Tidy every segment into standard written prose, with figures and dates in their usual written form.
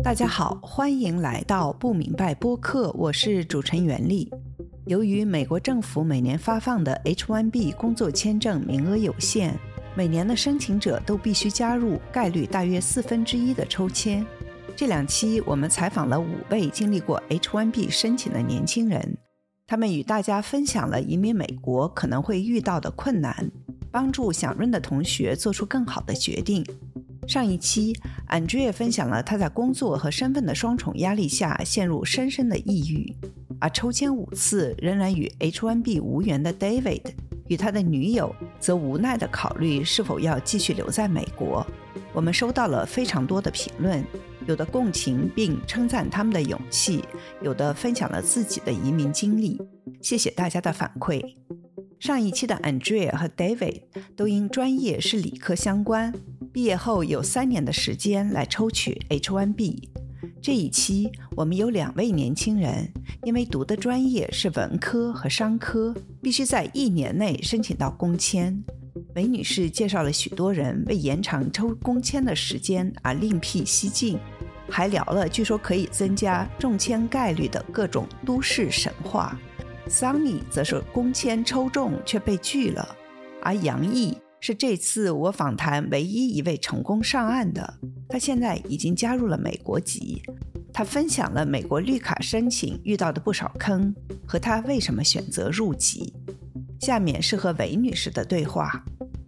大家好，欢迎来到不明白播客，我是主持人袁丽。由于美国政府每年发放的 H1B 工作签证名额有限，每年的申请者都必须加入概率大约1/4的抽签。这2期我们采访了5位经历过 H1B 申请的年轻人，他们与大家分享了移民美国可能会遇到的困难，帮助想润的同学做出更好的决定。上一期 Andrea 分享了他在工作和身份的双重压力下陷入深深的抑郁，而抽签5次仍然与 H1B 无缘的 David 与他的女友则无奈地考虑是否要继续留在美国。我们收到了非常多的评论，有的共情并称赞他们的勇气，有的分享了自己的移民经历。谢谢大家的反馈。上一期的 Andrea 和 David 都因专业是理科相关，毕业后有3年的时间来抽取 H1B。 这一期我们有2位年轻人，因为读的专业是文科和商科，必须在1年内申请到工签。韦女士介绍了许多人为延长抽工签的时间而另辟蹊径，还聊了据说可以增加中签概率的各种都市神话。Sunny 则是工签抽中却被拒了，而杨毅是这次我访谈唯一一位成功上岸的，他现在已经加入了美国籍。他分享了美国绿卡申请遇到的不少坑和他为什么选择入籍。下面是和韦女士的对话。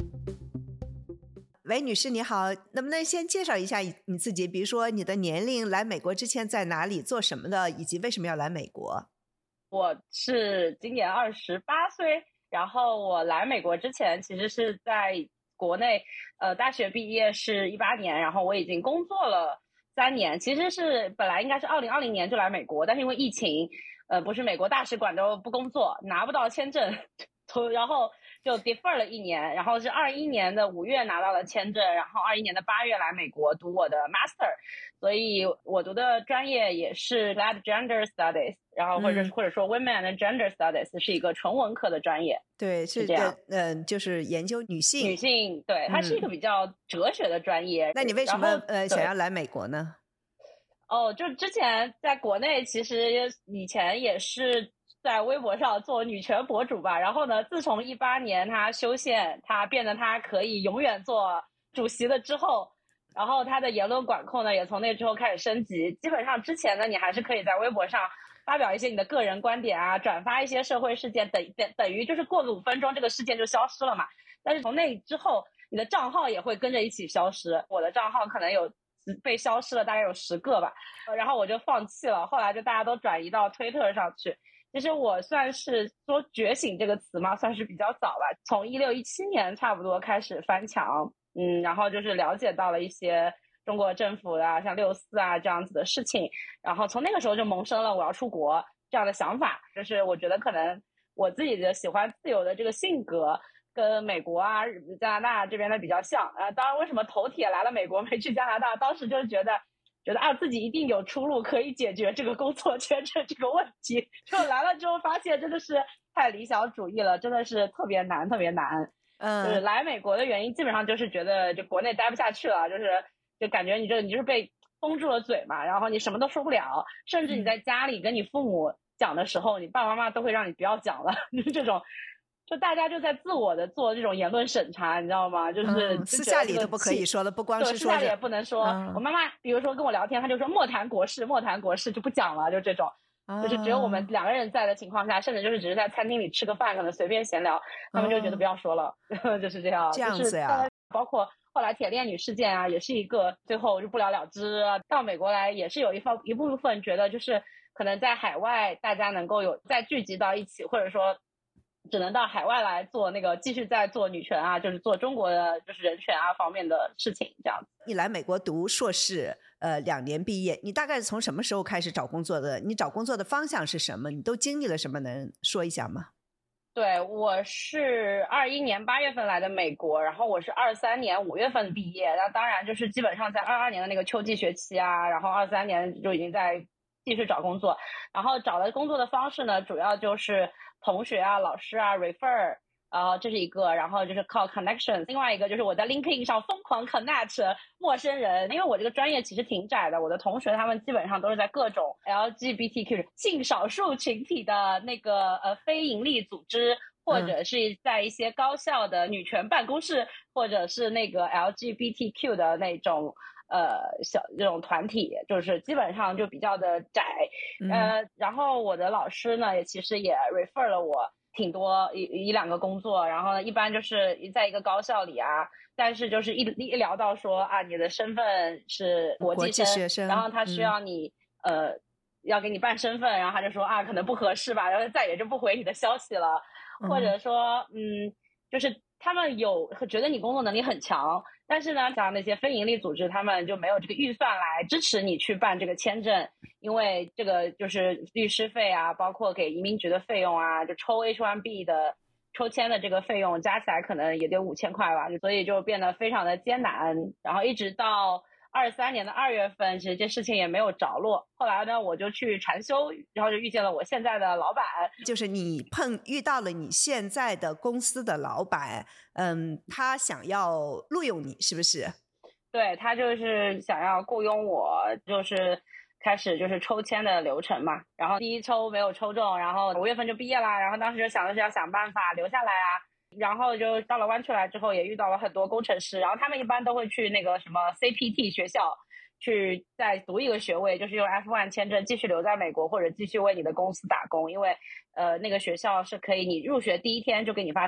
韦女士你好，能不能先介绍一下你自己，比如说你的年龄，来美国之前在哪里做什么的，以及为什么要来美国？ 我是今年28岁，然后我来美国之前其实是在国内，大学毕业是18年，然后我已经工作了3年，其实是本来应该是2020年就来美国，但是因为疫情，不是美国大使馆都不工作，拿不到签证，然后就 defer 了1年，然后是21年的5月拿到了签证，然后21年的8月来美国读我的 master， 所以我读的专业也是 Glad Gender Studies， 然后或者说 Women and Gender Studies， 是一个纯文科的专业。 对， 是这样。 就是研究女性， 对，它是一个比较哲学的专业。 那你为什么想要来美国呢？ 就之前在国内其实以前也是在微博上做女权博主吧，然后呢，自从18年他修宪，他变得他可以永远做主席了之后，然后他的言论管控呢也从那之后开始升级。基本上之前呢，你还是可以在微博上发表一些你的个人观点啊，转发一些社会事件，等于就是过了5分钟这个事件就消失了嘛。但是从那之后，你的账号也会跟着一起消失。我的账号可能有被消失了大概有10个吧，然后我就放弃了，后来就大家都转移到推特上去。其实我算是说觉醒这个词嘛，算是比较早吧，从16、17年差不多开始翻墙，然后就是了解到了一些中国政府啊，像6·4啊这样子的事情，然后从那个时候就萌生了我要出国这样的想法。就是我觉得可能我自己的喜欢自由的这个性格跟美国啊、加拿大这边的比较像。当然为什么头铁来了美国没去加拿大，当时就是觉得自己一定有出路可以解决这个工作签证这个问题，就来了之后发现真的是太理想主义了，真的是特别难。就是来美国的原因基本上就是觉得就国内待不下去了，就感觉你就是被封住了嘴嘛，然后你什么都说不了，甚至你在家里跟你父母讲的时候，你爸爸妈妈都会让你不要讲了，就是这种。就大家就在自我的做这种言论审查，你知道吗？就是私下里都不可以说了，不光是说私下里也不能说。我妈妈比如说跟我聊天，她就说莫谈国事就不讲了，就这种。就是只有我们2个人在的情况下，甚至就是只是在餐厅里吃个饭，可能随便闲聊，他们就觉得不要说了，就是这样。 这样子呀。 包括后来铁链女事件啊，也是一个最后就不了了之。到美国来也是有一部分觉得就是可能在海外大家能够有再聚集到一起，或者说只能到海外来做继续在做女权啊，就是做中国的就是人权啊方面的事情这样子。 你来美国读硕士，2年毕业，你大概是从什么时候开始找工作的？你找工作的方向是什么？你都经历了什么？能说一下吗？ 对，我是21年8月份来的美国，然后我是23年5月份毕业。那当然就是基本上在22年的那个秋季学期啊，然后23年就已经在继续找工作。然后找的工作的方式呢，主要就是同学啊、老师啊 refer， 这是一个，然后就是靠 connections， 另外一个就是我在 LinkedIn 上疯狂 connect 陌生人，因为我这个专业其实挺窄的，我的同学他们基本上都是在各种 LGBTQ 性少数群体的那个非盈利组织，或者是在一些高校的女权办公室，或者是那个 LGBTQ 的那种这种团体，就是基本上就比较的窄。然后我的老师呢其实也 refer 了我挺多一两个工作，然后呢一般就是在一个高校里啊，但是就是一聊到说啊你的身份是国际学生， 然后他需要你要给你办身份，然后他就说啊可能不合适吧，然后再也就不回你的消息了。或者说就是他们觉得你工作能力很强，但是呢像那些非盈利组织他们就没有这个预算来支持你去办这个签证，因为这个就是律师费啊，包括给移民局的费用啊，就抽 H1B 的抽签的这个费用加起来可能也得5000块吧，所以就变得非常的艰难。然后一直到23年的2月份，其实这事情也没有着落。后来呢，我就去禅修，然后就遇见了我现在的老板。 就是你遇到了你现在的公司的老板，他想要录用你，是不是？ 对，他就是想要雇佣我，就是开始就是抽签的流程嘛。然后第一抽没有抽中，然后5月份就毕业啦。然后当时就想的是要想办法留下来啊。然后就到了湾区来之后，也遇到了很多工程师，然后他们一般都会去那个什么 CPT 学校去再读一个学位，就是用 F1 签证继续留在美国，或者继续为你的公司打工。因为那个学校是可以你入学第一天就给你发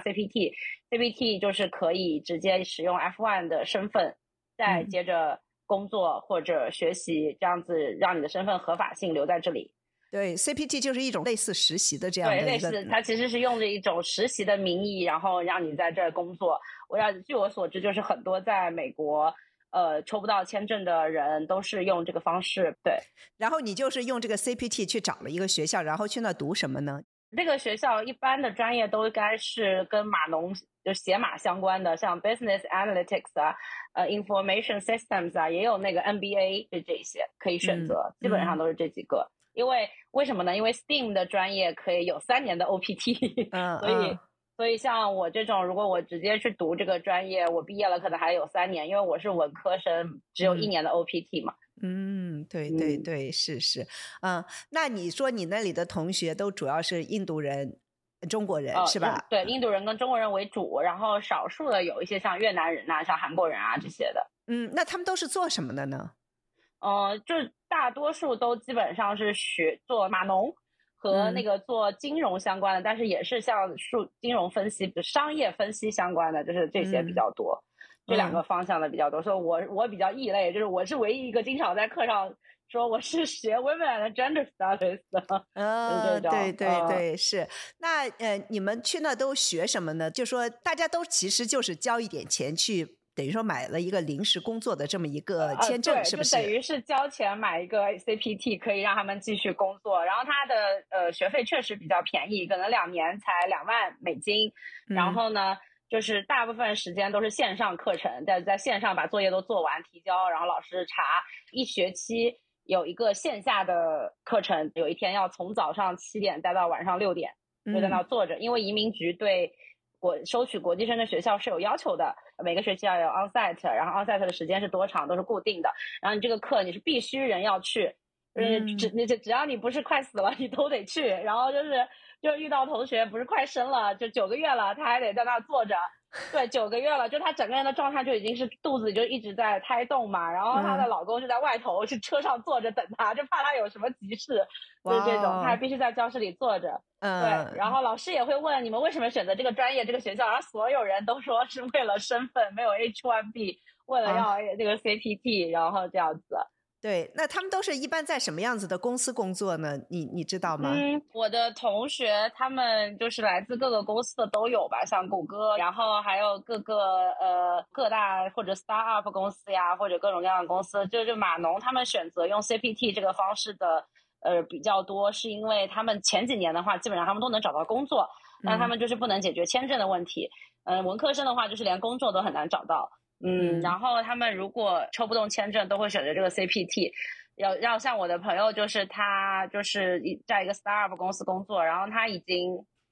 CPT 就是可以直接使用 F1 的身份再接着工作或者学习，这样子让你的身份合法性留在这里。 对， CPT 就是一种类似实习的这样的对，类似它其实是用着一种实习的名义，然后让你在这儿工作。据我所知，就是很多在美国抽不到签证的人都是用这个方式。对， 然后你就是用这个 CPT 去找了一个学校，然后去那读什么呢？ 这个学校一般的专业都应该是跟码农就写码相关的，像 Business Analytics 啊，Information Systems 啊，也有那个 MBA 就这些可以选择，基本上都是这几个。为什么呢？因为 STEAM 的专业可以有3年的 OPT， 所以像我这种，如果我直接去读这个专业，我毕业了可能还有3年，因为我是文科生，只有1年的 OPT 嘛。 对对对，是。那你说你那里的同学都主要是印度人、中国人是吧？ 对，印度人跟中国人为主，然后少数的有一些像越南人啊、像韩国人啊这些的。 那他们都是做什么的呢？ 就是大多数都基本上是做码农和那个做金融相关的，但是也是像金融分析、商业分析相关的，就是这些比较多。这2个方向的比较多，所以我比较异类，就是我是唯一一个经常在课上说我是学 Women and Gender Studies 的。 对对对，是。那你们去那都学什么呢？就说大家都其实就是交一点钱去，等于说买了一个临时工作的这么一个签证，是不是？ 就等于是交钱买一个 CPT， 可以让他们继续工作。然后他的学费确实比较便宜，可能2年才2万美金。然后呢，就是大部分时间都是线上课程，在线上把作业都做完提交，然后老师查。1学期有一个线下的课程，有一天要从早上7点待到晚上6点，就在那坐着。因为移民局对收取国际生的学校是有要求的，每个学期要有 onsite， 然后 onsite 的时间是多长都是固定的。然后你这个课你是必须人要去，只要你不是快死了你都得去。然后就遇到同学不是快生了，就9个月了，他还得在那坐着。对，9个月了，就他整个人的状态就已经是肚子就一直在胎动嘛，然后她的老公就在外头是车上坐着等她，就怕她有什么急事，就是这种，她还必须在教室里坐着。对，然后老师也会问你们为什么选择这个专业这个学校，然后所有人都说是为了身份，没有 H1B， 为了要这个 CPT，然后这样子。 对，那他们都是一般在什么样子的公司工作呢？你知道吗？ 我的同学他们就是来自各个公司的都有吧，像谷歌，然后还有各大或者 startup 公司呀，或者各种各样的公司。就码农他们选择用 CPT 这个方式的比较多，是因为他们前几年的话基本上他们都能找到工作，但他们就是不能解决签证的问题。文科生的话就是连工作都很难找到。然后他们如果抽不动签证都会选择这个 CPT。要像我的朋友，就是他就是在一个 startup 公司工作，然后他已经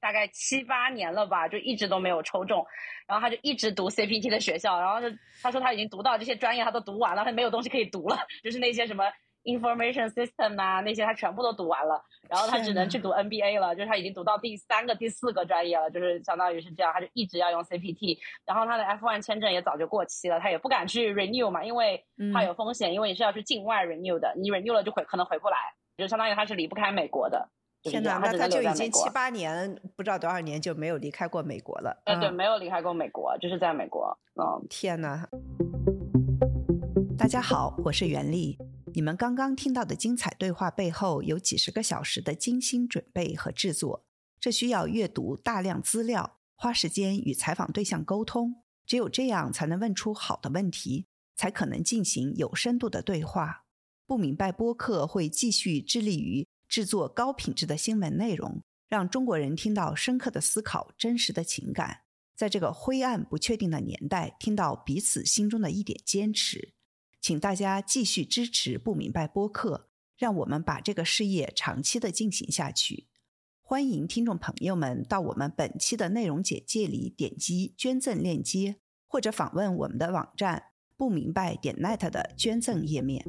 大概7-8年了吧，就一直都没有抽中。然后他就一直读 CPT 的学校，然后他说他已经读到这些专业他都读完了，他没有东西可以读了，就是那些什么 information system 啊那些他全部都读完了，然后他只能去读 NBA 了，就是他已经读到第3个第4个专业了，就是相当于是这样，他就一直要用 CPT。 然后他的 F1 签证也早就过期了，他也不敢去 renew 嘛，因为他有风险，因为你是要去境外 renew 的，你 renew 了就可能回不来，就相当于他是离不开美国的。 天哪，那他就已经7-8年不知道多少年就没有离开过美国了。 对，没有离开过美国，就是在美国。 天哪。大家好，我是袁丽。你们刚刚听到的精彩对话背后有几十个小时的精心准备和制作，这需要阅读大量资料，花时间与采访对象沟通，只有这样才能问出好的问题，才可能进行有深度的对话。不明白播客会继续致力于制作高品质的新闻内容，让中国人听到深刻的思考、真实的情感，在这个灰暗不确定的年代听到彼此心中的一点坚持。请大家继续支持不明白播客，让我们把这个事业长期的进行下去。欢迎听众朋友们到我们本期的内容简介里点击捐赠链接，或者访问我们的网站不明白.net 的捐赠页面。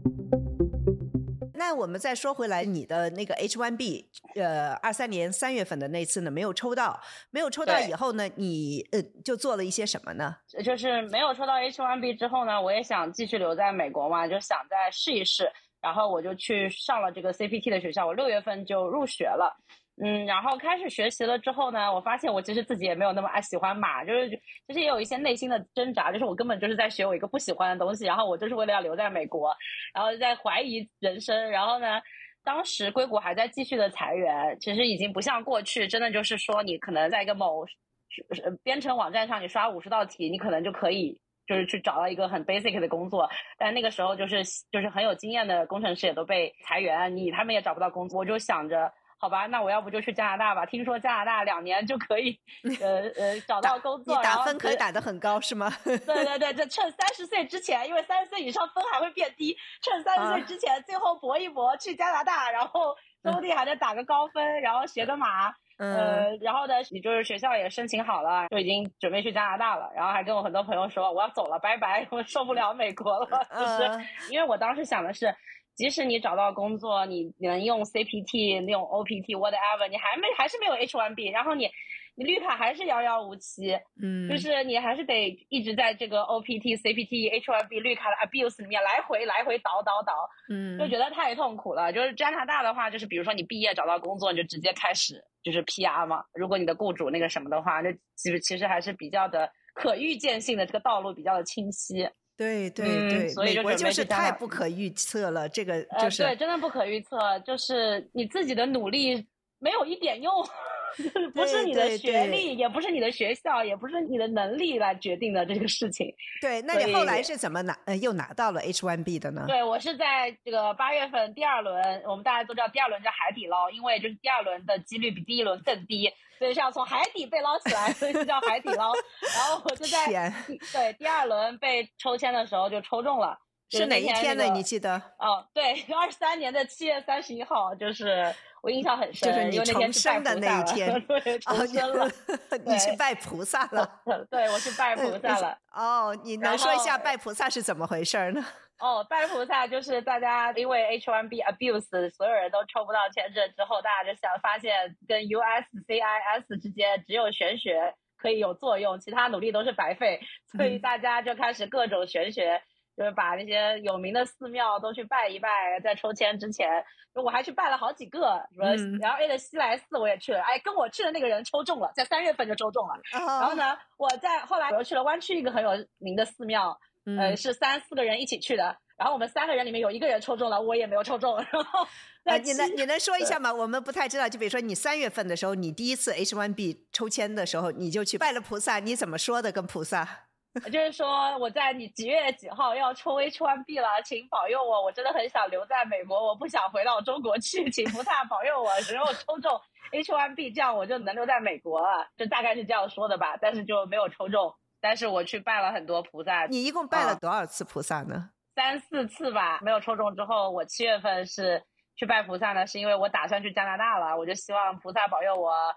那我们再说回来，你的那个 H1B 23年3月份的那次呢没有抽到以后呢，你就做了一些什么呢？ 就是没有抽到 H1B 之后呢，我也想继续留在美国嘛，就想再试一试，然后我就去上了这个 CPT 的学校，我6月份就入学了。然后开始学习了之后呢，我发现我其实自己也没有那么喜欢马，就是其实也有一些内心的挣扎，就是我根本就是在学我一个不喜欢的东西，然后我就是为了要留在美国，然后在怀疑人生。然后呢，当时硅谷还在继续的裁员，其实已经不像过去真的就是说你可能在一个某编程网站上你刷50道题，你可能就可以就是去找到一个很 basic 的工作，但那个时候就是很有经验的工程师也都被裁员，他们也找不到工作。我就想着好吧，那我要不就去加拿大吧，听说加拿大2年就可以找到工作。 你打分可以打得很高是吗？ 对，这趁30岁之前，因为30岁以上分还会变低，趁30岁之前最后搏一搏去加拿大，然后说不定还能打个高分，然后学个马。然后呢，你就是学校也申请好了，就已经准备去加拿大了，然后还跟我很多朋友说我要走了，拜拜，我受不了美国了。就是因为我当时想的是，即使你找到工作，你能用 CPT 用 OPT whatever， 你还是没有 H1B， 然后你绿卡还是遥遥无期。就是你还是得一直在这个 OPT CPT H1B 绿卡的 abuse 里面来回倒，就觉得太痛苦了。就是加拿大的话，就是比如说你毕业找到工作，你就直接开始就是 PR 嘛，如果你的雇主那个什么的话，那其实还是比较的可预见性的，这个道路比较的清晰。 对， 所以美国就是太不可预测了，这个就是对，真的不可预测，就是你自己的努力没有一点用，就是不是你的学历，也不是你的学校，也不是你的能力来决定的这个事情。 对，那你后来是怎么又拿到了 H1B 的呢？ 对，我是在这个8月份第2轮，我们大家都知道第2轮叫海底捞，因为就是第2轮的几率比第1轮更低，所以是要从海底被捞起来，所以就叫海底捞。然后我就在第2轮被抽签的时候就抽中了。 是哪一天呢？你记得？ 对，23年的7月31号，就是我印象很深， 就是你重生的那一天。 对，重生了。 你去拜菩萨了？ 对，我去拜菩萨了。 你能说一下拜菩萨是怎么回事呢？ 拜菩萨就是大家因为 H1B abuse， 所有人都抽不到签证之后，大家就发现跟 USCIS 之间只有玄学可以有作用，其他努力都是白费，所以大家就开始各种玄学。就是把那些有名的寺庙都去拜一拜，在抽签之前，我还去拜了好几个，然后 LA 的西来寺我也去了，跟我去的那个人抽中了，在3月份就抽中了。然后呢，后来我又去了湾区一个很有名的寺庙，是3-4个人一起去的，然后我们3个人里面有1个人抽中了，我也没有抽中。然后你能说一下吗？我们不太知道，就比如说你3月份的时候，你第一次 H1B 抽签的时候，你就去拜了菩萨，你怎么说的跟菩萨？ 就是说我在你几月几号要抽 H1B 了，请保佑我，我真的很想留在美国，我不想回到中国去，请菩萨保佑我，只有抽中 H1B 这样我就能留在美国了，就大概是这样说的吧，但是就没有抽中。但是我去拜了很多菩萨。 你一共拜了多少次菩萨呢 ？3-4次吧。没有抽中之后，我7月份是去拜菩萨呢，是因为我打算去加拿大了，我就希望菩萨保佑我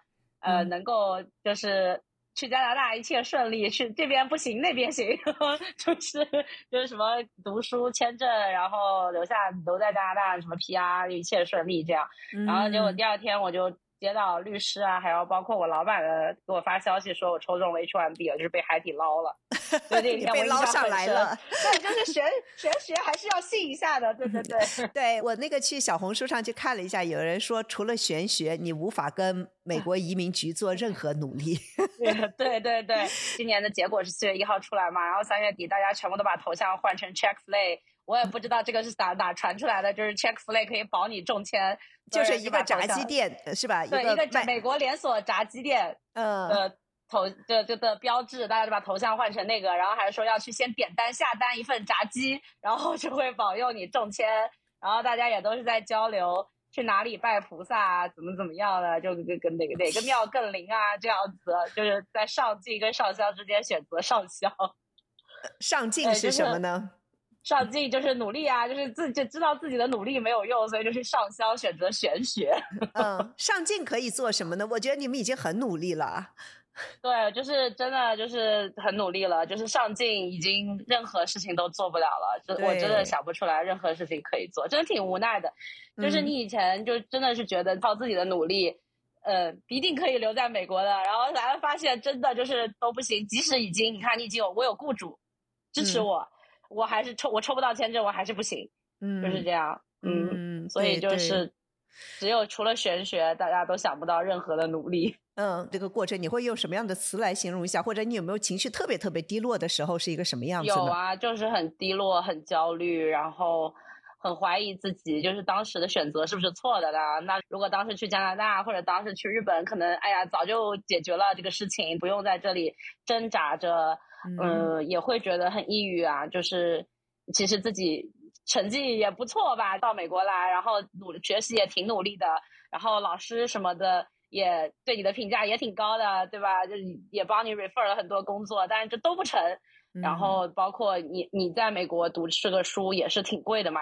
能够就是去加拿大一切顺利，去这边不行那边行，就是什么读书签证，然后留在加拿大什么 PR 一切顺利这样。然后结果第二天我就接到律师啊，还有包括我老板的给我发消息说我抽中了 H1B 了，就是被海底捞了。所以这一天我被捞上来了。 对，就是玄学还是要信一下的，对对对。 对，我那个去小红书上去看了一下，有人说除了玄学，你无法跟美国移民局做任何努力。 对对对，今年的结果是4月1号出来嘛，然后3月底大家全部都把头像换成 Chick-fil-A， 我也不知道这个是哪传出来的，就是 Chick-fil-A 可以保你中签， 就是一个炸鸡店是吧？ 对，一个美国连锁炸鸡店的标志，大家就把头像换成那个，然后还说要去先点单下单一份炸鸡，然后就会保佑你中签，然后大家也都是在交流去哪里拜菩萨啊，怎么样的，就跟哪个庙更灵啊，这样子，就是在上进跟上香之间选择上香。 上进是什么呢？ 上进就是努力啊，就是自己知道自己的努力没有用，所以就是上香选择玄学。 上进可以做什么呢？我觉得你们已经很努力了。 对，就是真的就是很努力了，就是上进已经任何事情都做不了了，我真的想不出来任何事情可以做，真的挺无奈的。就是你以前就真的是觉得靠自己的努力一定可以留在美国的，然后来发现真的就是都不行，即使你看你已经我有雇主支持我，我还是抽不到签证，我还是不行，就是这样。所以就是只有除了玄学，大家都想不到任何的努力。 这个过程你会用什么样的词来形容一下？或者你有没有情绪特别特别低落的时候是一个什么样子呢？ 有啊，就是很低落很焦虑，然后很怀疑自己就是当时的选择是不是错的啦。那如果当时去加拿大或者当时去日本，可能早就解决了这个事情，不用在这里挣扎着。也会觉得很抑郁啊，就是其实自己成绩也不错吧，到美国来，然后学习也挺努力的，然后老师什么的也对你的评价也挺高的，对吧？就也帮你 refer 了很多工作，但是这都不成。然后包括你在美国读这个书也是挺贵的嘛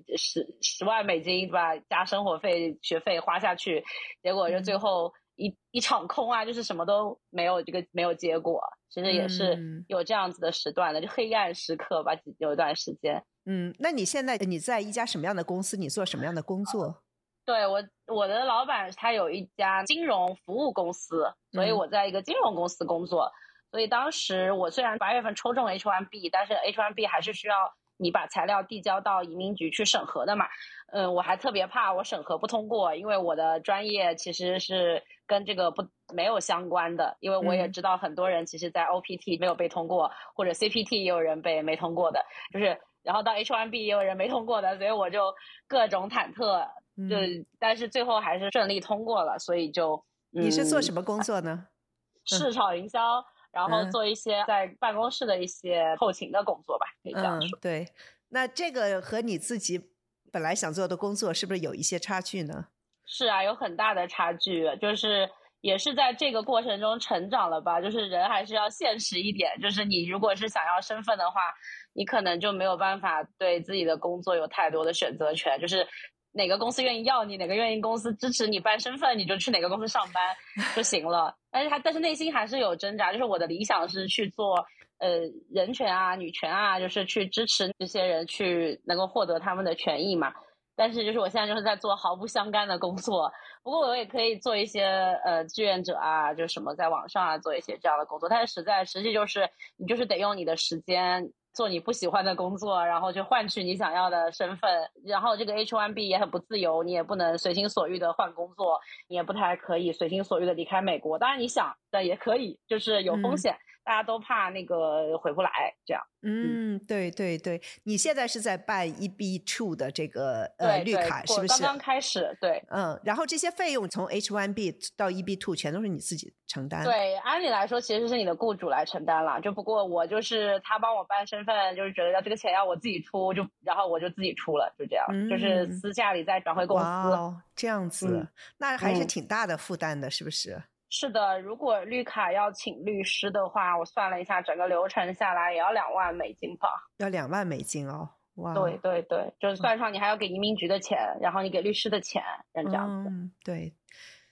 ，10万美金对吧？加生活费学费花下去，结果就最后一场空啊，就是什么都没有，没有结果。其实也是有这样子的时段的，就黑暗时刻吧，有一段时间。 那你现在你在一家什么样的公司？你做什么样的工作？ 对，我的老板他有一家金融服务公司，所以我在一个金融公司工作。所以当时我虽然8月份抽中 H1B， 但是 H1B 还是需要你把材料递交到移民局去审核的嘛。我还特别怕我审核不通过，因为我的专业其实是跟这个没有相关的，因为我也知道很多人其实在 OPT 没有被通过，或者 CPT 也有人没通过的，就是然后到 H1B 也有人没通过的，所以我就各种忐忑，但是最后还是顺利通过了，所以就你是做什么工作呢？ 市场营销，然后做一些在办公室的一些后勤的工作吧，可以这样说。 对，那这个和你自己本来想做的工作是不是有一些差距呢？ 是啊，有很大的差距，就是也是在这个过程中成长了吧，就是人还是要现实一点，就是你如果是想要身份的话，你可能就没有办法对自己的工作有太多的选择权，就是哪个公司愿意要你，哪个公司支持你办身份，你就去哪个公司上班就行了。但是内心还是有挣扎，就是我的理想是去做人权啊、女权啊，就是去支持这些人去能够获得他们的权益嘛。但是就是我现在就是在做毫不相干的工作，不过我也可以做一些志愿者啊，就什么在网上啊做一些这样的工作，但是实际就是你就是得用你的时间做你不喜欢的工作，然后就换取你想要的身份。然后这个 H1B 也很不自由，你也不能随心所欲的换工作，你也不太可以随心所欲的离开美国。当然你想但也可以，就是有风险。大家都怕那个回不来这样。 对对对，你现在是在办 EB2 的这个绿卡是不是？ 刚刚开始，对。 然后这些费用从 H1B 到 EB2 全都是你自己承担？ 对，按理来说其实是你的雇主来承担了，就不过我就是他帮我办身份，就是觉得这个钱要我自己出，然后我就自己出了，就这样，就是私下里再转回公司。 哇，这样子，那还是挺大的负担的，是不是？ 是的，如果绿卡要请律师的话，我算了一下，整个流程下来也要2万美金吧。 要2万美金哦，哇！ 对对对，就是算上你还要给移民局的钱，然后你给律师的钱，这样子。 对。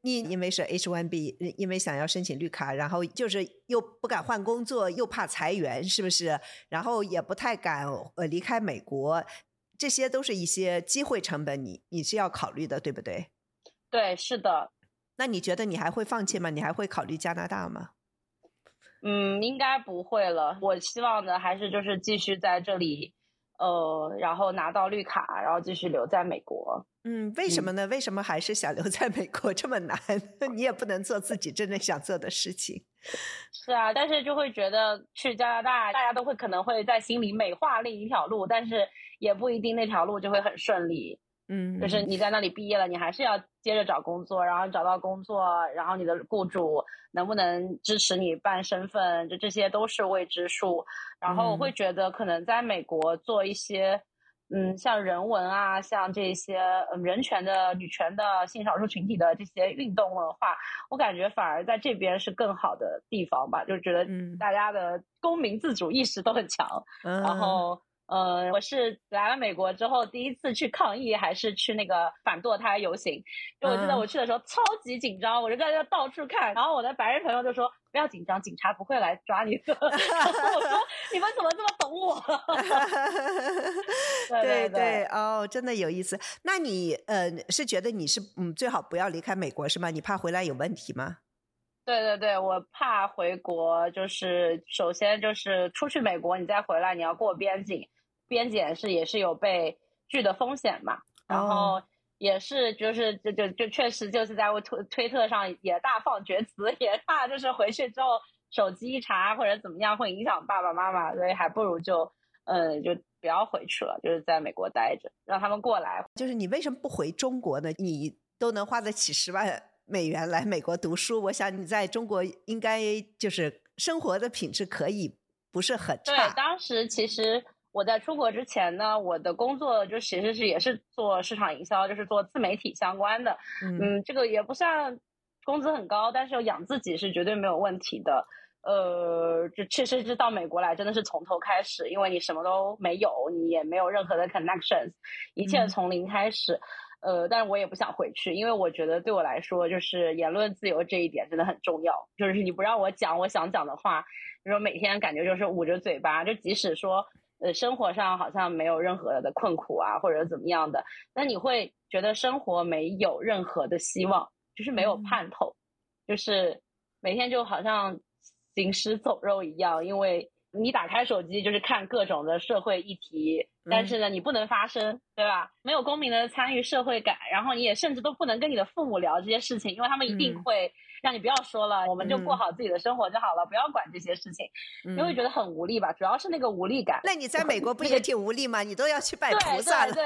你因为是 H1B， 因为想要申请绿卡，然后就是又不敢换工作，又怕裁员，是不是？然后也不太敢离开美国，这些都是一些机会成本，你是要考虑的，对不对？ 对，是的。 那你觉得你还会放弃吗？你还会考虑加拿大吗？ 应该不会了。我希望的还是就是继续在这里，然后拿到绿卡，然后继续留在美国。 为什么呢？为什么还是想留在美国这么难？你也不能做自己真正想做的事情。 是啊，但是就会觉得去加拿大，大家都可能会在心里美化另一条路，但是也不一定那条路就会很顺利。就是你在那里毕业了，你还是要接着找工作，然后找到工作，然后你的雇主能不能支持你办身份，这些都是未知数。然后我会觉得可能在美国做一些像人文啊，像这些人权的、女权的、性少数群体的这些运动文化，我感觉反而在这边是更好的地方吧，就觉得大家的公民自主意识都很强。然后我是来了美国之后第一次去抗议，还是去那个反堕胎游行。就我记得我去的时候超级紧张，我就在那到处看，然后我的白人朋友就说不要紧张，警察不会来抓你的。然后我说你们怎么这么懂我？对对哦，真的有意思。那你是觉得你是最好不要离开美国是吗？你怕回来有问题吗？ 对，我怕回国，就是首先就是出去美国，你再回来你要过边境，边检也是有被拒的风险嘛。然后也是就是就确实就是在推特上也大放厥词，也怕就是回去之后手机一查或者怎么样会影响爸爸妈妈，所以还不如就不要回去了，就是在美国待着，让他们过来。 就是你为什么不回中国呢？你都能花得起10万美元来美国读书，我想你在中国应该就是生活的品质可以不是很差。 对，当时其实我在出国之前呢，我的工作就其实也是做市场营销，就是做自媒体相关的。这个也不算工资很高，但是养自己是绝对没有问题的。就确实是到美国来真的是从头开始，因为你什么都没有，你也没有任何的 connections， 一切从零开始。但是我也不想回去，因为我觉得对我来说，就是言论自由这一点真的很重要。就是你不让我讲我想讲的话，就说每天感觉就是捂着嘴巴，就即使说生活上好像没有任何的困苦啊，或者怎么样的，那你会觉得生活没有任何的希望，就是没有盼头，就是每天就好像行尸走肉一样，因为你打开手机就是看各种的社会议题，但是呢你不能发声，对吧？没有公民的参与社会感，然后你也甚至都不能跟你的父母聊这些事情，因为他们一定会让你不要说了，我们就过好自己的生活就好了，不要管这些事情。你会觉得很无力吧，主要是那个无力感。 那你在美国不也挺无力吗？你都要去拜菩萨了。 对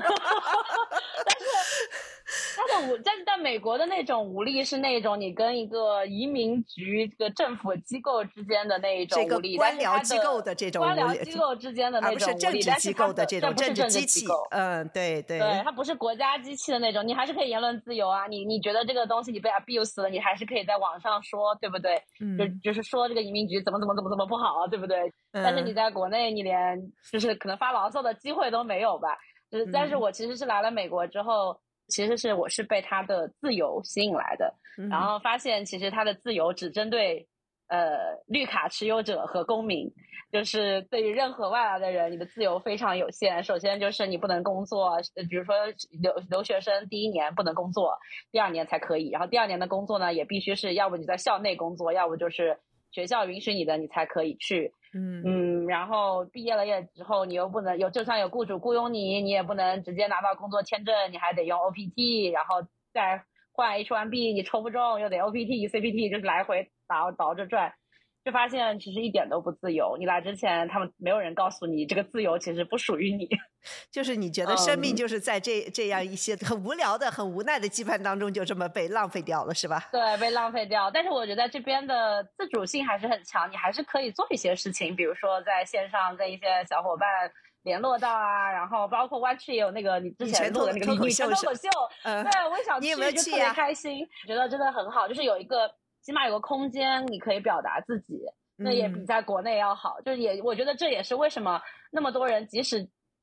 但是在美国的那种无力是那种你跟一个移民局这个政府机构之间的那一种无力， 这个官僚机构的这种无力， 官僚机构之间的那种无力， 不是政治机构的这种政治机器。对， 它不是国家机器的那种，你还是可以言论自由啊。你觉得这个东西你被 abuse 了，你还是可以在网上说，对不对？就是说这个移民局怎么不好，对不对？但是你在国内，你连就是可能发牢骚的机会都没有吧。但是我其实是来了美国之后，其实我是被他的自由吸引来的，然后发现其实他的自由只针对绿卡持有者和公民，就是对于任何外来的人，你的自由非常有限。首先就是你不能工作，比如说留学生第1年不能工作，第2年才可以，然后第2年的工作呢也必须是要不你在校内工作，要不就是学校允许你的，你才可以去。然后毕业了之后，你又不能就算有雇主雇佣你，你也不能直接拿到工作签证，你还得用 OPT， 然后再换 H1B， 你抽不中又得 OPT、CPT， 就是来回倒着转，就发现其实一点都不自由。你来之前，他们没有人告诉你这个自由其实不属于你。 就是你觉得生命就是在这样一些很无聊的、很无奈的羁绊当中，就这么被浪费掉了，是吧？ 对，被浪费掉。但是我觉得这边的自主性还是很强，你还是可以做一些事情，比如说在线上跟一些小伙伴联络到啊，然后包括湾区也有那个你之前录的那个女生脱口秀，对，我也想去， 你有没有去啊？ 就特别开心，觉得真的很好，就是有一个起码有个空间你可以表达自己，那也比在国内要好。就是我觉得这也是为什么那么多人即使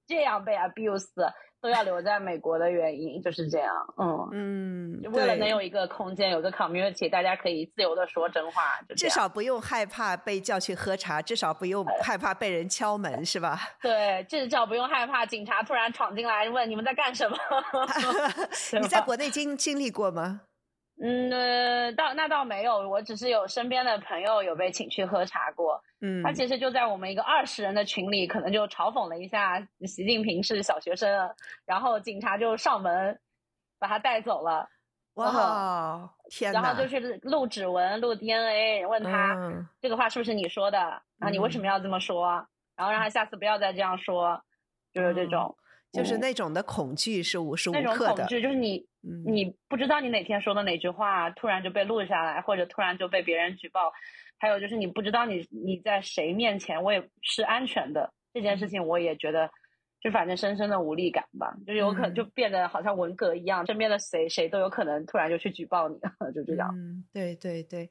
这样被 abuse 都要留在美国的原因就是这样。为了能有一个空间，有个 community， 大家可以自由的说真话，就至少不用害怕被叫去喝茶，至少不用害怕被人敲门，是吧？ 对，至少不用害怕警察突然闯进来问你们在干什么。 你在国内经历过吗？ 那倒没有，我只是有身边的朋友有被请去喝茶过。他其实就在我们一个20人的群里，可能就嘲讽了一下习近平是小学生，然后警察就上门把他带走了。 哇，天哪！ 然后就是录指纹、录 DNA， 问他这个话是不是你说的，然后你为什么要这么说，然后让他下次不要再这样说，就是这种。 就是那种的恐惧是无时无刻的。 那种恐惧就是你不知道你哪天说的哪句话突然就被录下来，或者突然就被别人举报，还有就是你不知道你在谁面前我也是安全的，这件事情我也觉得就反正深深的无力感吧，就有可能就变得好像文革一样，身边的谁都有可能突然就去举报你，就这样。 对对对，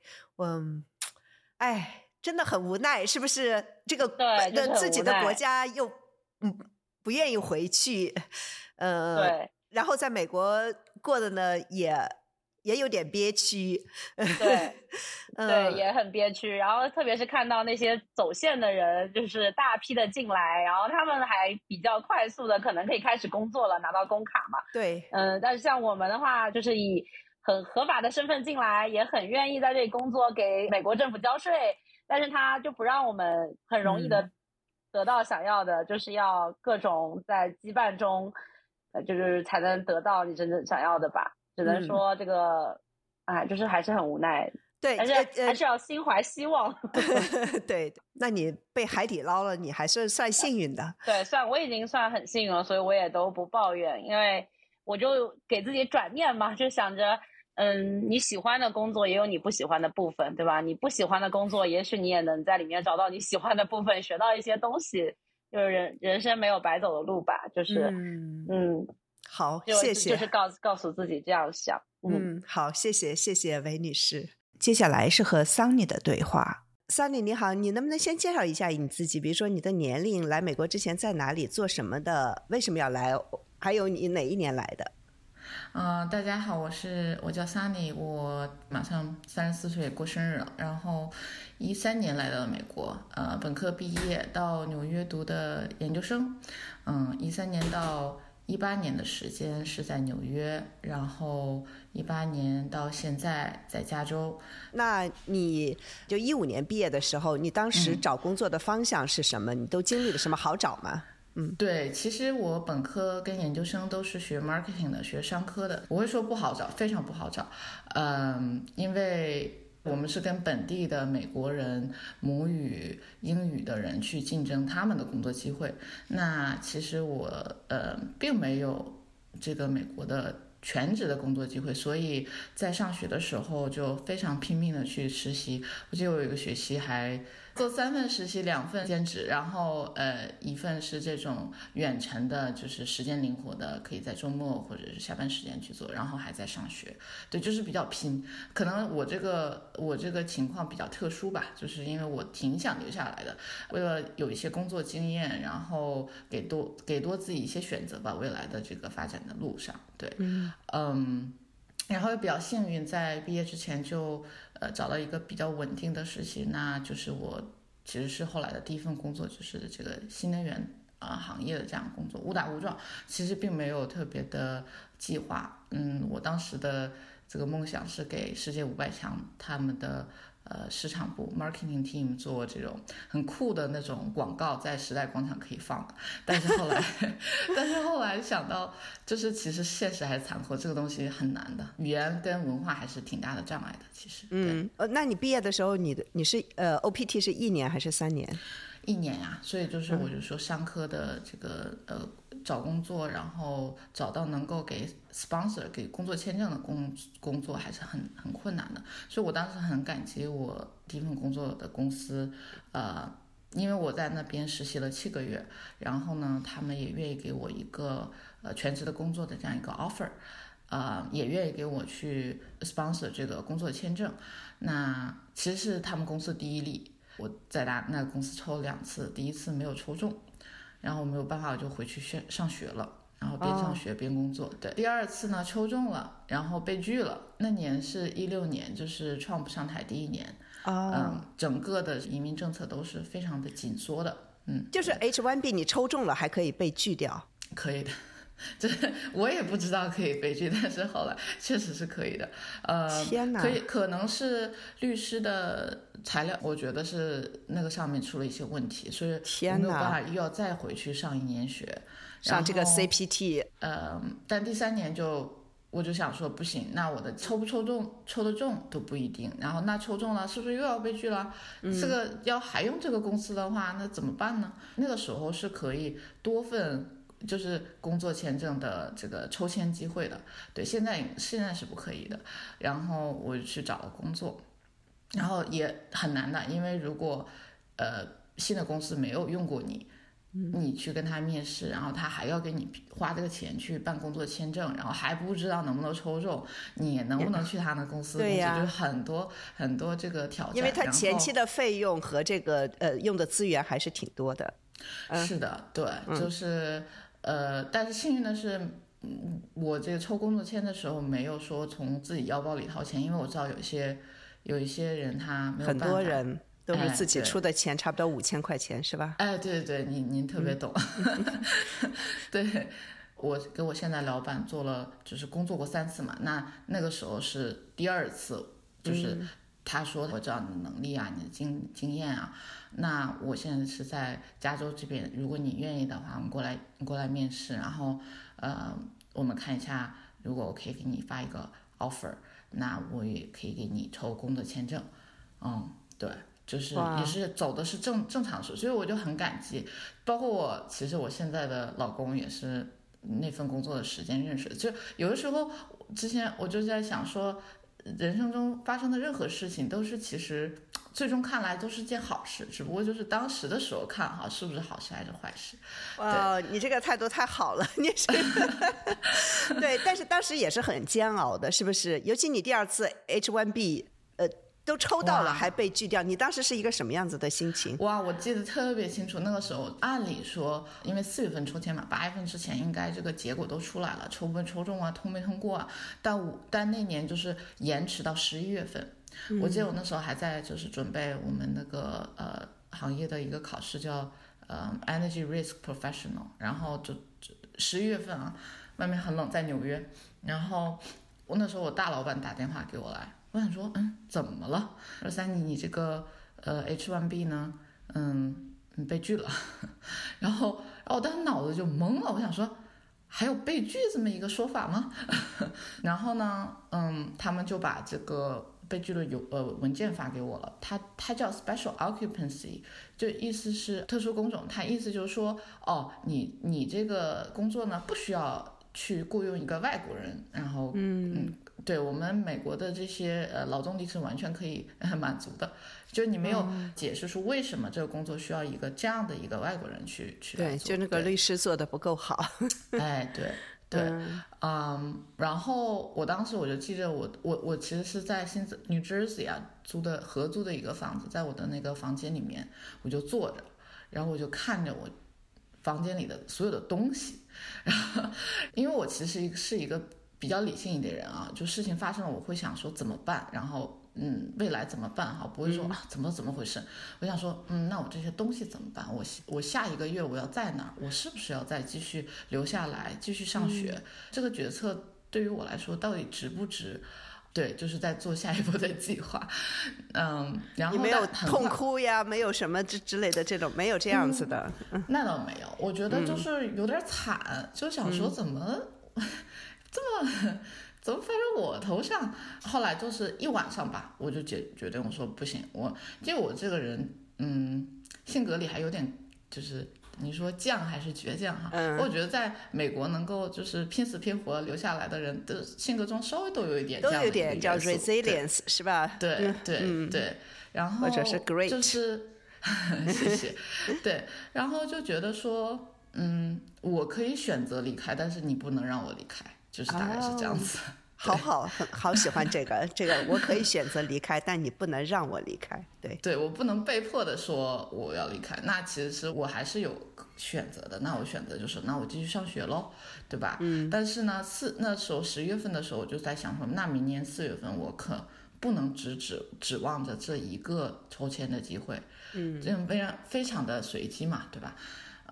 真的很无奈，是不是？这个对， 自己的国家又不愿意回去， 对， 然后在美国过的呢也有点憋屈， 对，对，也很憋屈。然后特别是看到那些走线的人，就是大批的进来，然后他们还比较快速的，可能可以开始工作了，拿到工卡嘛。 对， 但是像我们的话，就是以很合法的身份进来，也很愿意在这里工作，给美国政府交税，但是他就不让我们很容易的得到想要的，就是要各种在羁绊中，就是才能得到你真正想要的吧。只能说这个，就是还是很无奈。 对， 还是要心怀希望。 对，那你被海底捞了，你还是算幸运的。 对，我已经算很幸运了，所以我也都不抱怨，因为我就给自己转念嘛，就想着，你喜欢的工作也有你不喜欢的部分，对吧？你不喜欢的工作，也许你也能在里面找到你喜欢的部分，学到一些东西。就是人生没有白走的路吧，就是好，谢谢。 就是告诉自己这样想。 好，谢谢韦女士。接下来是和 Sunny 的对话。Sunny 你好，你能不能先介绍一下你自己？比如说你的年龄，来美国之前在哪里做什么的，为什么要来，还有你哪一年来的？ 大家好，我叫 Sunny， 我马上34岁过生日了，然后13年来到美国，本科毕业到纽约读的研究生，13年到18年的时间是在纽约，然后18年到现在在加州。 那你就15年毕业的时候，你当时找工作的方向是什么？你都经历了什么？好找吗？ 对，其实我本科跟研究生都是学 marketing 的，学商科的。我会说不好找，非常不好找，因为我们是跟本地的美国人母语英语的人去竞争他们的工作机会。那其实我并没有这个美国的全职的工作机会，所以在上学的时候就非常拼命的去实习。我记得我有一个学期还做3份实习，2份兼职，然后1份是这种远程的，就是时间灵活的，可以在周末或者是下班时间去做，然后还在上学。对，就是比较拼。可能我这个情况比较特殊吧，就是因为我挺想留下来的，为了有一些工作经验，然后给多自己一些选择吧，未来的这个发展的路上。对，然后也比较幸运，在毕业之前就找到一个比较稳定的实习，那就是我其实是后来的第一份工作，就是这个新能源行业的这样工作，误打误撞，其实并没有特别的计划。我当时的这个梦想是给世界500强他们的市场部 marketing team 做这种很酷的那种广告，在时代广场可以放的。但是后来想到，就是其实现实还是残酷，这个东西很难的，语言跟文化还是挺大的障碍的。其实， 那你毕业的时候，你是OPT 是1年还是3年 ？1年呀，所以就是我就说商科的这个找工作，然后找到能够给 sponsor 给工作签证的工作还是很困难的，所以我当时很感激我第一份工作的公司，因为我在那边实习了7个月，然后呢，他们也愿意给我一个全职的工作的这样一个 offer，也愿意给我去 sponsor 这个工作签证。那其实是他们公司第一例，我在那个公司抽了2次，第一次没有抽中。 然后没有办法我就回去上学了，然后边上学边工作。对，第二次呢抽中了，然后被拒了。那年是16年，就是 Trump 上台第1年。整个的移民政策都是非常的紧缩的。 就是 H1B 你抽中了还可以被拒掉？ 可以的。这我也不知道可以被拒，但是后来确实是可以的。 天哪！ 可能是律师的材料，我觉得是那个上面出了一些问题，所以我没有办法又要再回去上1年学， 上这个 CPT。 但第3年我就想说不行，那我的抽不抽得中都不一定，然后那抽中了是不是又要被拒了？这个还用这个公司的话，那怎么办呢？那个时候是可以多份就是工作签证的这个抽签机会的。对，现在是不可以的。然后我就去找了工作，然后也很难的，因为如果新的公司没有用过你去跟他面试，然后他还要给你花这个钱去办工作签证，然后还不知道能不能抽中，你能不能去他的公司工作，就是很多很多这个挑战。 因为他前期的费用和这个用的资源还是挺多的。 是的，对，就是但是幸运的是，我这个抽工作签的时候没有说从自己腰包里掏钱，因为我知道有一些人他没有办法， 很多人都是自己出的钱，差不多5000块钱是吧？ 哎，对对对，您特别懂。对，我跟我现在老板就是工作过3次嘛，那个时候是第2次，就是他说我知道你的能力啊，你的经验啊，那我现在是在加州这边，如果你愿意的话，你过来面试，然后我们看一下，如果我可以给你发一个 offer， 那我也可以给你抽工作签证。对。就是也是走的是正常事，所以我就很感激。包括其实我现在的老公也是那份工作的时间认识的。就有的时候，之前我就在想说，人生中发生的任何事情都是其实最终看来都是件好事，只不过就是当时的时候看哈是不是好事还是坏事。 哇，你这个态度太好了，你是对，但是当时也是很煎熬的，是不是？尤其你第2次 H1B，都抽到了还被拒掉，你当时是一个什么样子的心情？ 哇，我记得特别清楚，那个时候按理说，因为4月份抽签嘛，8月份之前应该这个结果都出来了，抽不抽中啊，通没通过啊，但那年就是延迟到11月份。我记得我那时候还在就是准备我们那个行业的一个考试叫Energy Risk Professional， 然后就11月份啊，外面很冷，在纽约，然后那时候我大老板打电话给我来。我想说，怎么了？说Sandy，你这个H1B 呢，被拒了。然后我当时脑子就懵了，我想说，还有被拒这么一个说法吗？然后呢，他们就把这个被拒的文件发给我了，它叫 Special Occupancy， 就意思是特殊工种，它意思就是说，你这个工作呢不需要去雇佣一个外国人，然后对我们美国的这些劳动力是完全可以满足的，就是你没有解释出为什么这个工作需要一个这样的一个外国人去对，就那个律师做的不够好。 哎，对，然后我当时我就记着我其实是在New Jersey 啊合租的一个房子，在我的那个房间里面我就坐着，然后我就看着我房间里的所有的东西，然后因为我其实是一个比较理性一点人啊，就事情发生了我会想说怎么办，然后未来怎么办哈，不会说怎么回事，我想说那我这些东西怎么办，我下一个月我要在哪儿，我是不是要再继续留下来继续上学，这个决策对于我来说到底值不值，对，就是在做下一步的计划。然后你没有痛哭呀，没有什么之类的这种，没有这样子的。 那倒没有，我觉得就是有点惨，就想说怎么发生我头上。后来就是一晚上吧，我就决定我说不行，因为我这个人性格里还有点就是你说犟还是倔强哈，我觉得在美国能够就是拼死拼活留下来的人的性格中稍微都有一点这样的一个元素， 都有点叫 resilience 是吧？ 对，然后或者是 great， 就是谢谢。对，然后就觉得说我可以选择离开，但是你不能让我离开，就是大概是这样子。 很好喜欢这个我可以选择离开，但你不能让我离开。 对，我不能被迫的说我要离开，那其实我还是有选择的，那我选择就是那我继续上学咯，对吧？但是呢那时候10月份的时候我就在想说，那明年4月份我可不能指望着这一个抽签的机会，这样非常的随机嘛，对吧？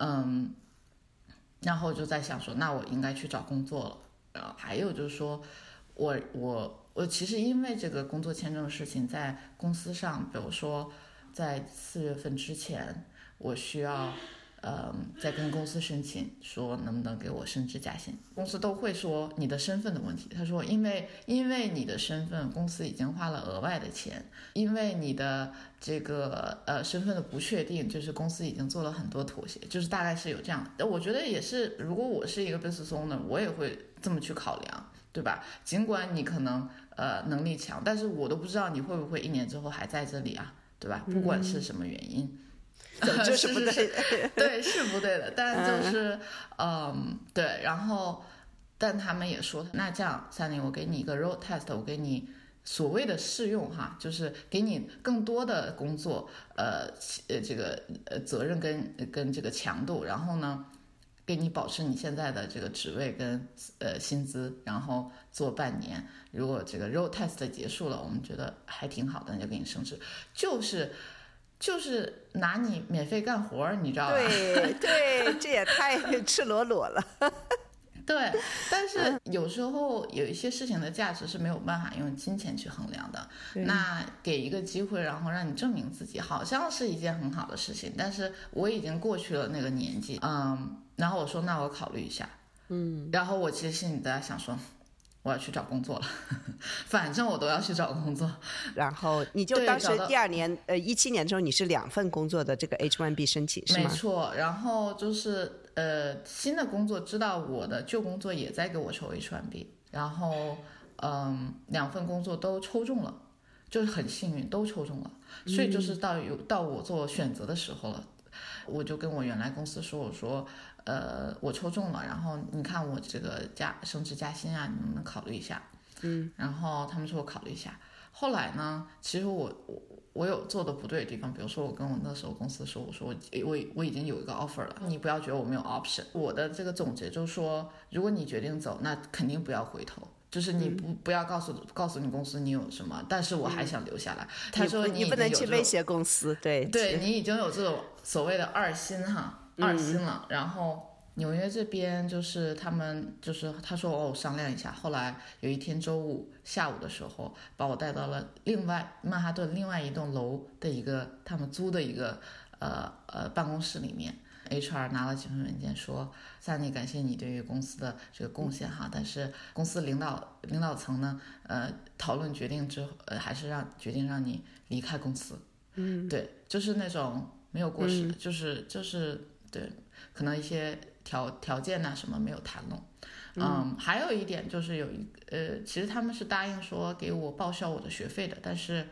然后就在想说，那我应该去找工作了。还有就是说，我其实因为这个工作签证的事情，在公司上，比如说在4月份之前，我需要再跟公司申请说能不能给我升职加薪。公司都会说你的身份的问题，他说因为你的身份，公司已经花了额外的钱，因为你的这个身份的不确定，就是公司已经做了很多妥协，就是大概是有这样的。我觉得也是，如果我是一个 business owner， 我也会这么去考量，对吧？尽管你可能能力强，但是我都不知道你会不会1年之后还在这里啊，对吧？不管是什么原因。 就是不对的对，是不对的，但就是对，然后但他们也说，那这样Sunny，我给你一个 road test， 我给你所谓的试用哈，就是给你更多的工作这个责任跟这个强度，然后呢给你保持你现在的这个职位跟薪资，然后做半年，如果这个 road test 结束了，我们觉得还挺好的，那就给你升职，就是拿你免费干活，你知道吧？ 对，这也太赤裸裸了。 对，但是有时候有一些事情的价值是没有办法用金钱去衡量的。那给一个机会，然后让你证明自己，好像是一件很好的事情。但是我已经过去了那个年纪，然后我说那我考虑一下，然后我其实心里在想说，我要去找工作了，反正我都要去找工作。 然后你就当时第2年，17年之后你是2份工作的这个 H1B 申请是吗？ 没错，然后就是新的工作知道我的旧工作也在给我抽 H1B， 然后2份工作都抽中了，就是很幸运都抽中了，所以就是到我做选择的时候了，我就跟我原来公司说，我说我抽中了，然后你看我这个升职加薪啊，你能不能考虑一下？然后他们说我考虑一下。后来呢，其实我有做的不对的地方，比如说我跟我那时候公司说，我说我已经有一个 offer 了，你不要觉得我没有 option。我的这个总结就是说，如果你决定走，那肯定不要回头。就是你不要告诉你公司你有什么，但是我还想留下来。他说你不能去威胁公司，对你已经有这种所谓的2薪了。然后纽约这边就是他们就是他说商量一下，后来有一天周五下午的时候，把我带到了曼哈顿另外一栋楼的一个他们租的一个办公室里面。HR 拿了几份文件说，Sunny，感谢你对于公司的这个贡献哈，但是公司领导层呢，讨论决定之后，还是决定让你离开公司。对，就是那种没有过时的，就是对，可能一些条件呐什么没有谈拢。还有一点就是其实他们是答应说给我报销我的学费的，但是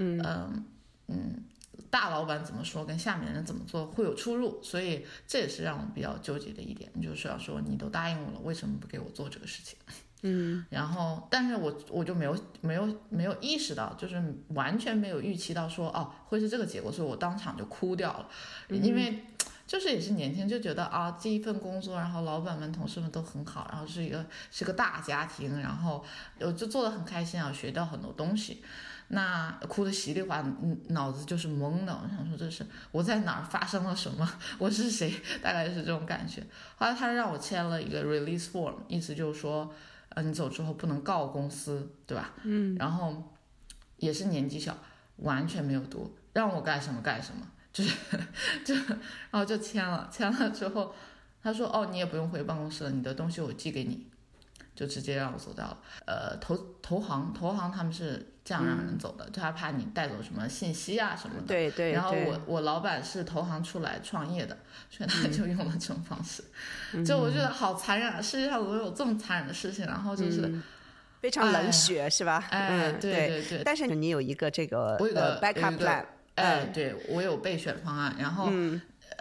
大老板怎么说跟下面的人怎么做会有出入，所以这也是让我比较纠结的一点，就是要说你都答应我了，为什么不给我做这个事情？然后但是我就没有意识到，就是完全没有预期到说会是这个结果，所以我当场就哭掉了。因为就是也是年轻就觉得这一份工作，然后老板们同事们都很好，然后是个大家庭，然后我就做得很开心啊，学到很多东西。那哭得稀里哗啦，脑子就是懵的。我想说，这是我在哪儿发生了什么？我是谁？大概是这种感觉。后来他让我签了一个 release form， 意思就是说，你走之后不能告公司，对吧？然后也是年纪小，完全没有读，让我干什么干什么，然后就签了之后，他说你也不用回办公室了，你的东西我寄给你。就直接让我走掉了。投行他们是这样让人走的，就他怕你带走什么信息啊什么的。 对。 然后我老板是投行出来创业的，所以他就用了这种方式。就我觉得好残忍，世界上怎么有这么残忍的事情？然后就是非常冷血，是吧？ 对。 但是你有一个这个我有个 backup plan。 对，我有备选方案，然后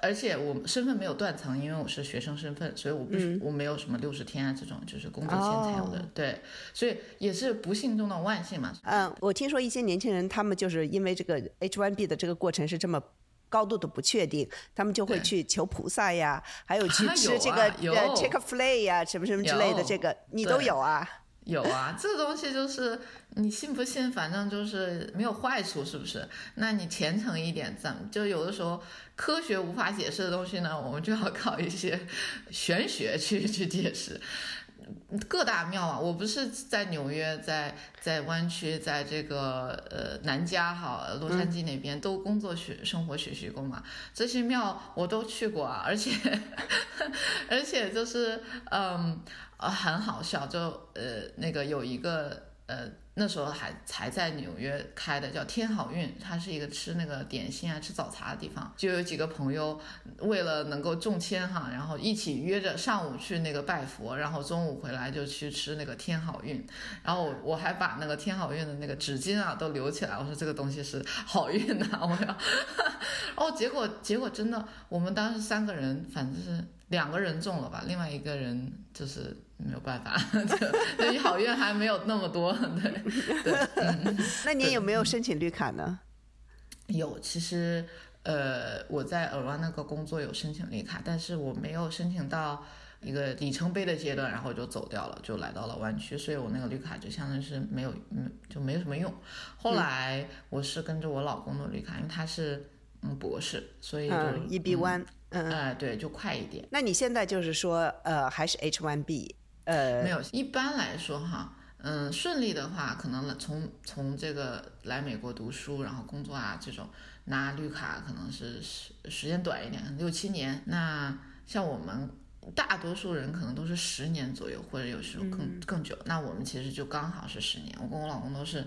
而且我身份没有断层，因为我是学生身份，所以我没有什么60天啊这种，就是工作前才有的。对，所以也是不幸中的万幸嘛。 我听说一些年轻人，他们就是因为这个 H1B 的这个过程是这么高度的不确定，他们就会去求菩萨呀，还有去吃这个Chick-fil-A 呀，什么什么之类的，这个你都有啊？ 有啊，这个东西就是你信不信，反正就是没有坏处，是不是？那你虔诚一点，咱们就有的时候科学无法解释的东西呢，我们就要靠一些玄学去解释。各大庙啊，我不是在纽约，在湾区，在这个南加洛杉矶那边都工作生活学习过嘛，这些庙我都去过啊，而且就是很好笑，就那个有一个那时候还在纽约开的叫天好运，它是一个吃那个点心啊吃早茶的地方，就有几个朋友为了能够中签哈，然后一起约着上午去那个拜佛，然后中午回来就去吃那个天好运，然后我还把那个天好运的那个纸巾啊都留起来，我说这个东西是好运呐，我要结果真的我们当时3个人反正是2个人中了吧，另外1个人就是没有办法，对，好运还没有那么多，对。 那你有没有申请绿卡呢？ 有，其实我在尔湾那个工作有申请绿卡，但是我没有申请到一个里程碑的阶段，然后就走掉了，就来到了湾区，所以我那个绿卡就相当于是就没有什么用。后来我是跟着我老公的绿卡，因为他是博士，所以就 EB1。 对，就快一点。 那你现在就是说，还是 H1B？ 没有，一般来说哈，顺利的话，可能从这个来美国读书，然后工作啊这种拿绿卡，可能是时间短一点，6、7年。那像我们大多数人可能都是10年左右，或者有时候更久。那我们其实就刚好是10年。我跟我老公都是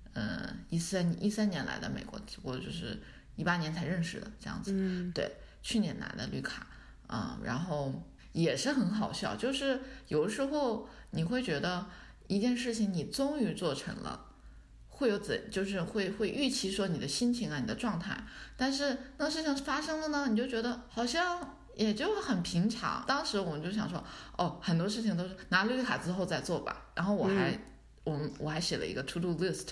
13年来的美国，只不过就是18年才认识的这样子。对。去年拿的绿卡然后也是很好笑，就是有的时候你会觉得一件事情你终于做成了，会有就是会预期说你的心情啊，你的状态，但是那事情发生了呢，你就觉得好像也就很平常。当时我们就想说，很多事情都是拿绿卡之后再做吧。然后我还写了一个 to do list，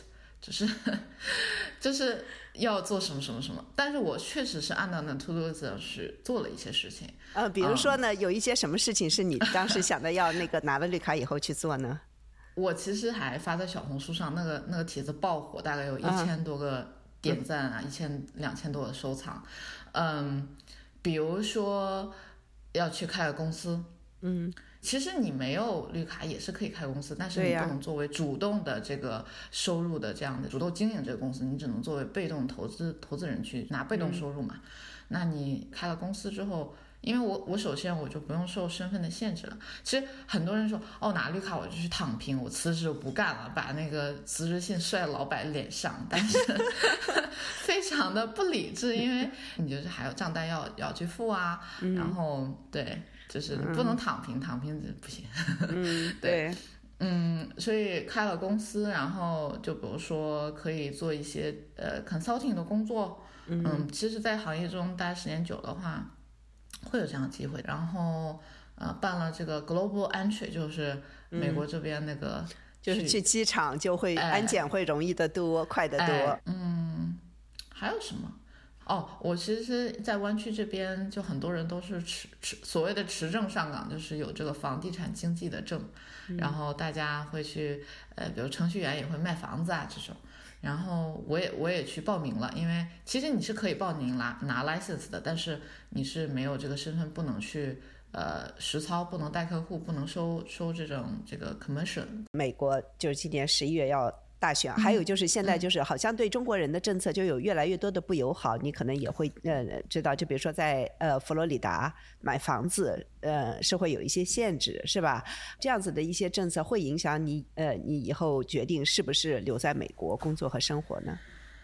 就是要做什么什么什么，但是我确实是按照那 to do list 去做了一些事情。 比如说呢，有一些什么事情是你当时想的要那个拿了绿卡以后去做呢？ 我其实还发在小红书上，那个帖子爆火，大概有1000多个点赞啊，2000多个收藏。比如说要去开个公司，其实你没有绿卡也是可以开公司，但是你不能作为主动的这个收入的这样的主动经营这个公司，你只能作为被动投资人去拿被动收入嘛。那你开了公司之后，因为我首先我就不用受身份的限制了。其实很多人说拿绿卡我就去躺平，我辞职不干了，把那个辞职信摔老板脸上，但是非常的不理智，因为你就是还有账单要去付啊，然后对。就是不能躺平不行。对，所以开了公司，然后就比如说可以做一些consulting 的工作。其实在行业中待时间久的话会有这样的机会。然后办了这个 global entry， 就是美国这边那个就是去机场就会安检会容易得多，快得多。 还有什么？我其实在湾区这边就很多人都是所谓的持证上岗，就是有这个房地产经纪的证，然后大家会去比如程序员也会卖房子啊这种，然后我也去报名了，因为其实你是可以报名拿 license 的，但是你是没有这个身份不能去实操，不能带客户，不能收这个 commission。美国就是今年11月要大选，还有就是现在就是好像对中国人的政策就有越来越多的不友好，你可能也会知道，就比如说在佛罗里达买房子是会有一些限制，是吧？这样子的一些政策会影响你以后决定是不是留在美国工作和生活呢？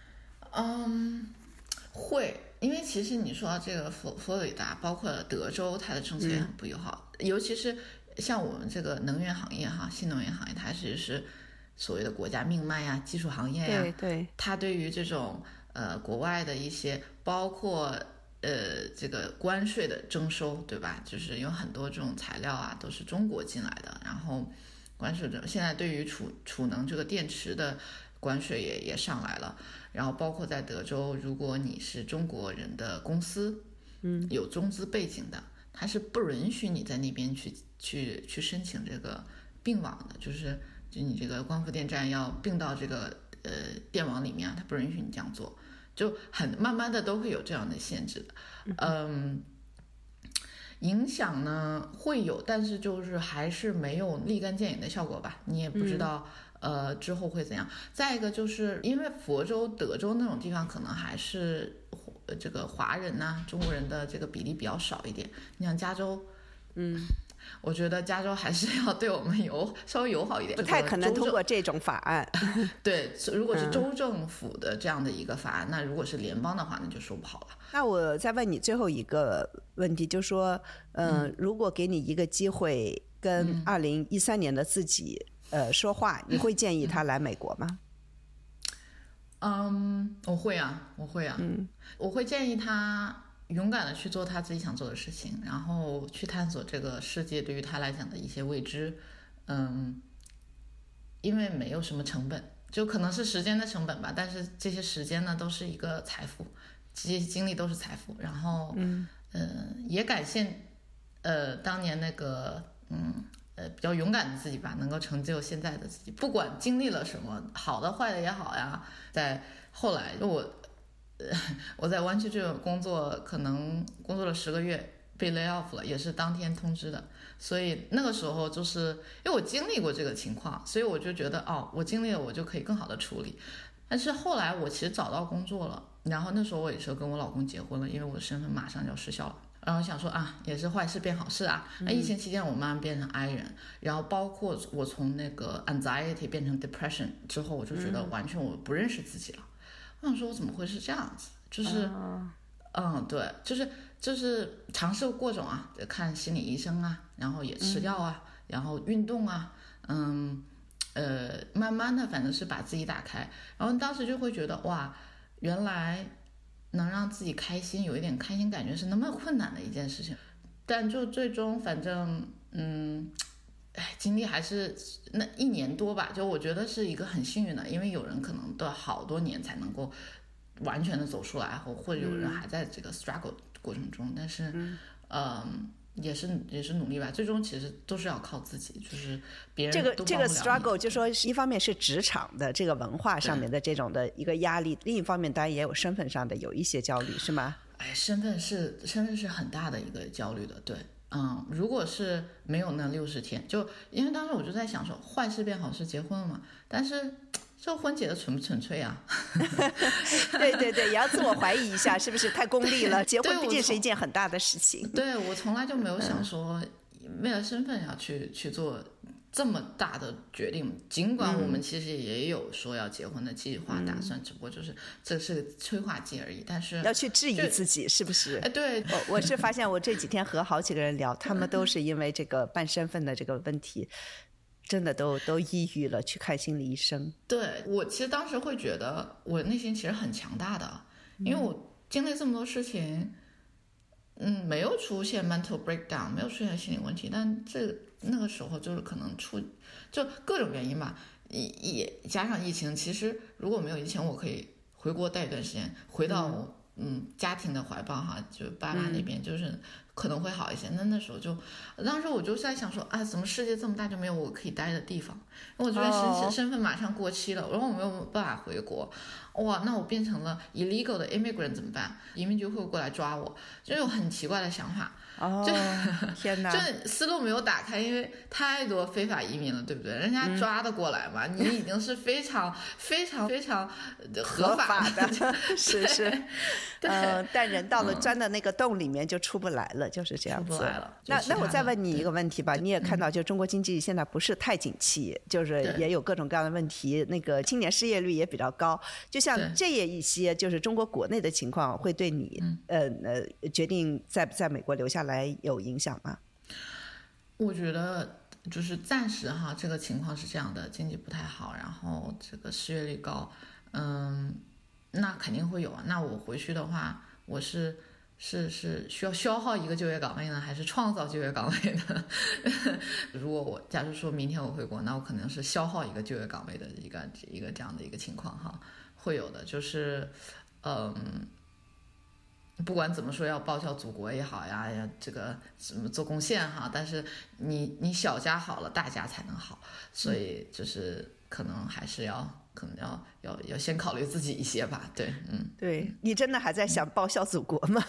会，因为其实你说到这个佛罗里达，包括德州，它的政策也很不友好，尤其是像我们这个能源行业哈，新能源行业，它其实是所谓的国家命脉呀，技术行业呀， 对， 它对于这种国外的一些包括这个关税的征收，对吧？就是有很多这种材料啊都是中国进来的，然后关税现在对于储能这个电池的关税也上来了，然后包括在德州，如果你是中国人的公司，有中资背景的，它是不允许你在那边去申请这个并网的，就你这个光伏电站要并到这个电网里面，它不允许你这样做，就慢慢的都会有这样的限制的。影响呢会有，但是就是还是没有立竿见影的效果吧，你也不知道之后会怎样。再一个就是因为佛州、德州那种地方可能还是这个华人呐、中国人的这个比例比较少一点。你像加州，我觉得加州还是要对我们稍微友好一点， 不太可能通过这种法案。 对，如果是州政府的这样的一个法案，那如果是联邦的话，那就说不好了。 那我再问你最后一个问题，就是说，如果给你一个机会跟2013年的自己说话，你会建议他来美国吗？ 我会啊，我会建议他勇敢的去做他自己想做的事情，然后去探索这个世界对于他来讲的一些未知。因为没有什么成本，就可能是时间的成本吧，但是这些时间呢都是一个财富，这些经历都是财富。然后也感谢当年那个比较勇敢的自己吧，能够成就现在的自己。不管经历了什么，好的坏的也好呀，在后来我在湾区这种工作，可能工作了10个月被 lay off 了，也是当天通知的。所以那个时候就是因为我经历过这个情况，所以我就觉得我经历了，我就可以更好的处理。但是后来我其实找到工作了，然后那时候我也是跟我老公结婚了，因为我的身份马上就要失效了。然后想说也是坏事变好事啊。疫情期间我慢慢变成 I 人，然后包括我从那个 anxiety 变成 depression 之后，我就觉得完全我不认识自己了。我想说我怎么会是这样子，就是对，就是尝试过种看心理医生啊，然后也吃药啊，然后运动啊，慢慢的反正是把自己打开，然后当时就会觉得哇，原来能让自己开心，有一点开心感觉是那么困难的一件事情。但就最终反正经历还是那1年多吧，就我觉得是一个很幸运的，因为有人可能都要好多年才能够完全的走出来，或者有人还在这个 struggle 过程中，但是也是努力吧，最终其实都是要靠自己，就是别人都这个 struggle 就说一方面是职场的这个文化上面的这种的一个压力，另一方面当然也有身份上的有一些焦虑，是吗？ 身份是很大的一个焦虑的，对。如果是没有那60天，就因为当时我就在想说，坏事变好事结婚了嘛，但是这婚结的纯不纯粹啊？ 对，也要自我怀疑一下，是不是太功利了？结婚毕竟是一件很大的事情。 对，我从来就没有想说为了身份要去做这么大的决定，尽管我们其实也有说要结婚的计划打算，只不过就是这是个催化剂而已。但是要去质疑自己是不是？ 对， 我是发现我这几天和好几个人聊，他们都是因为这个办身份的这个问题，真的都抑郁了，去看心理医生。 对，我其实当时会觉得我内心其实很强大的，因为我经历这么多事情，没有出现 mental breakdown， 没有出现心理问题，但那个时候就是可能就各种原因吧，也加上疫情。其实如果没有疫情，我可以回国待一段时间，回到家庭的怀抱哈，就爸妈那边，就是可能会好一些。那时候当时我就在想说怎么世界这么大就没有我可以待的地方？因为我觉得身份马上过期了，然后我没有办法回国。哇，那我变成了 illegal 的 immigrant 怎么办？移民局会过来抓我，就有很奇怪的想法。 天哪！ 就思路没有打开，因为太多非法移民了，对不对？人家抓得过来嘛，你已经是非常非常非常合法的，是，但人到了钻的那个洞里面就出不来了，就是这样子。 出不来了。 那我再问你一个问题吧，你也看到，就中国经济现在不是太景气，就是也有各种各样的问题，那个青年失业率也比较高。就像这一些，就是中国国内的情况，会对你决定在美国留下来有影响吗？ 我觉得就是暂时这个情况是这样的，经济不太好，然后这个失业率高，那肯定会有啊。那我回去的话，我是是需要消耗一个就业岗位呢，还是创造就业岗位呢？如果我假如说明天我回国，那我可能是消耗一个就业岗位的一个这样的一个情况哈，会有的，就是不管怎么说要报效祖国也好呀，这个什么做贡献哈，但是你小家好了，大家才能好，所以就是可能还是要先考虑自己一些吧，对， 对，你真的还在想报效祖国吗？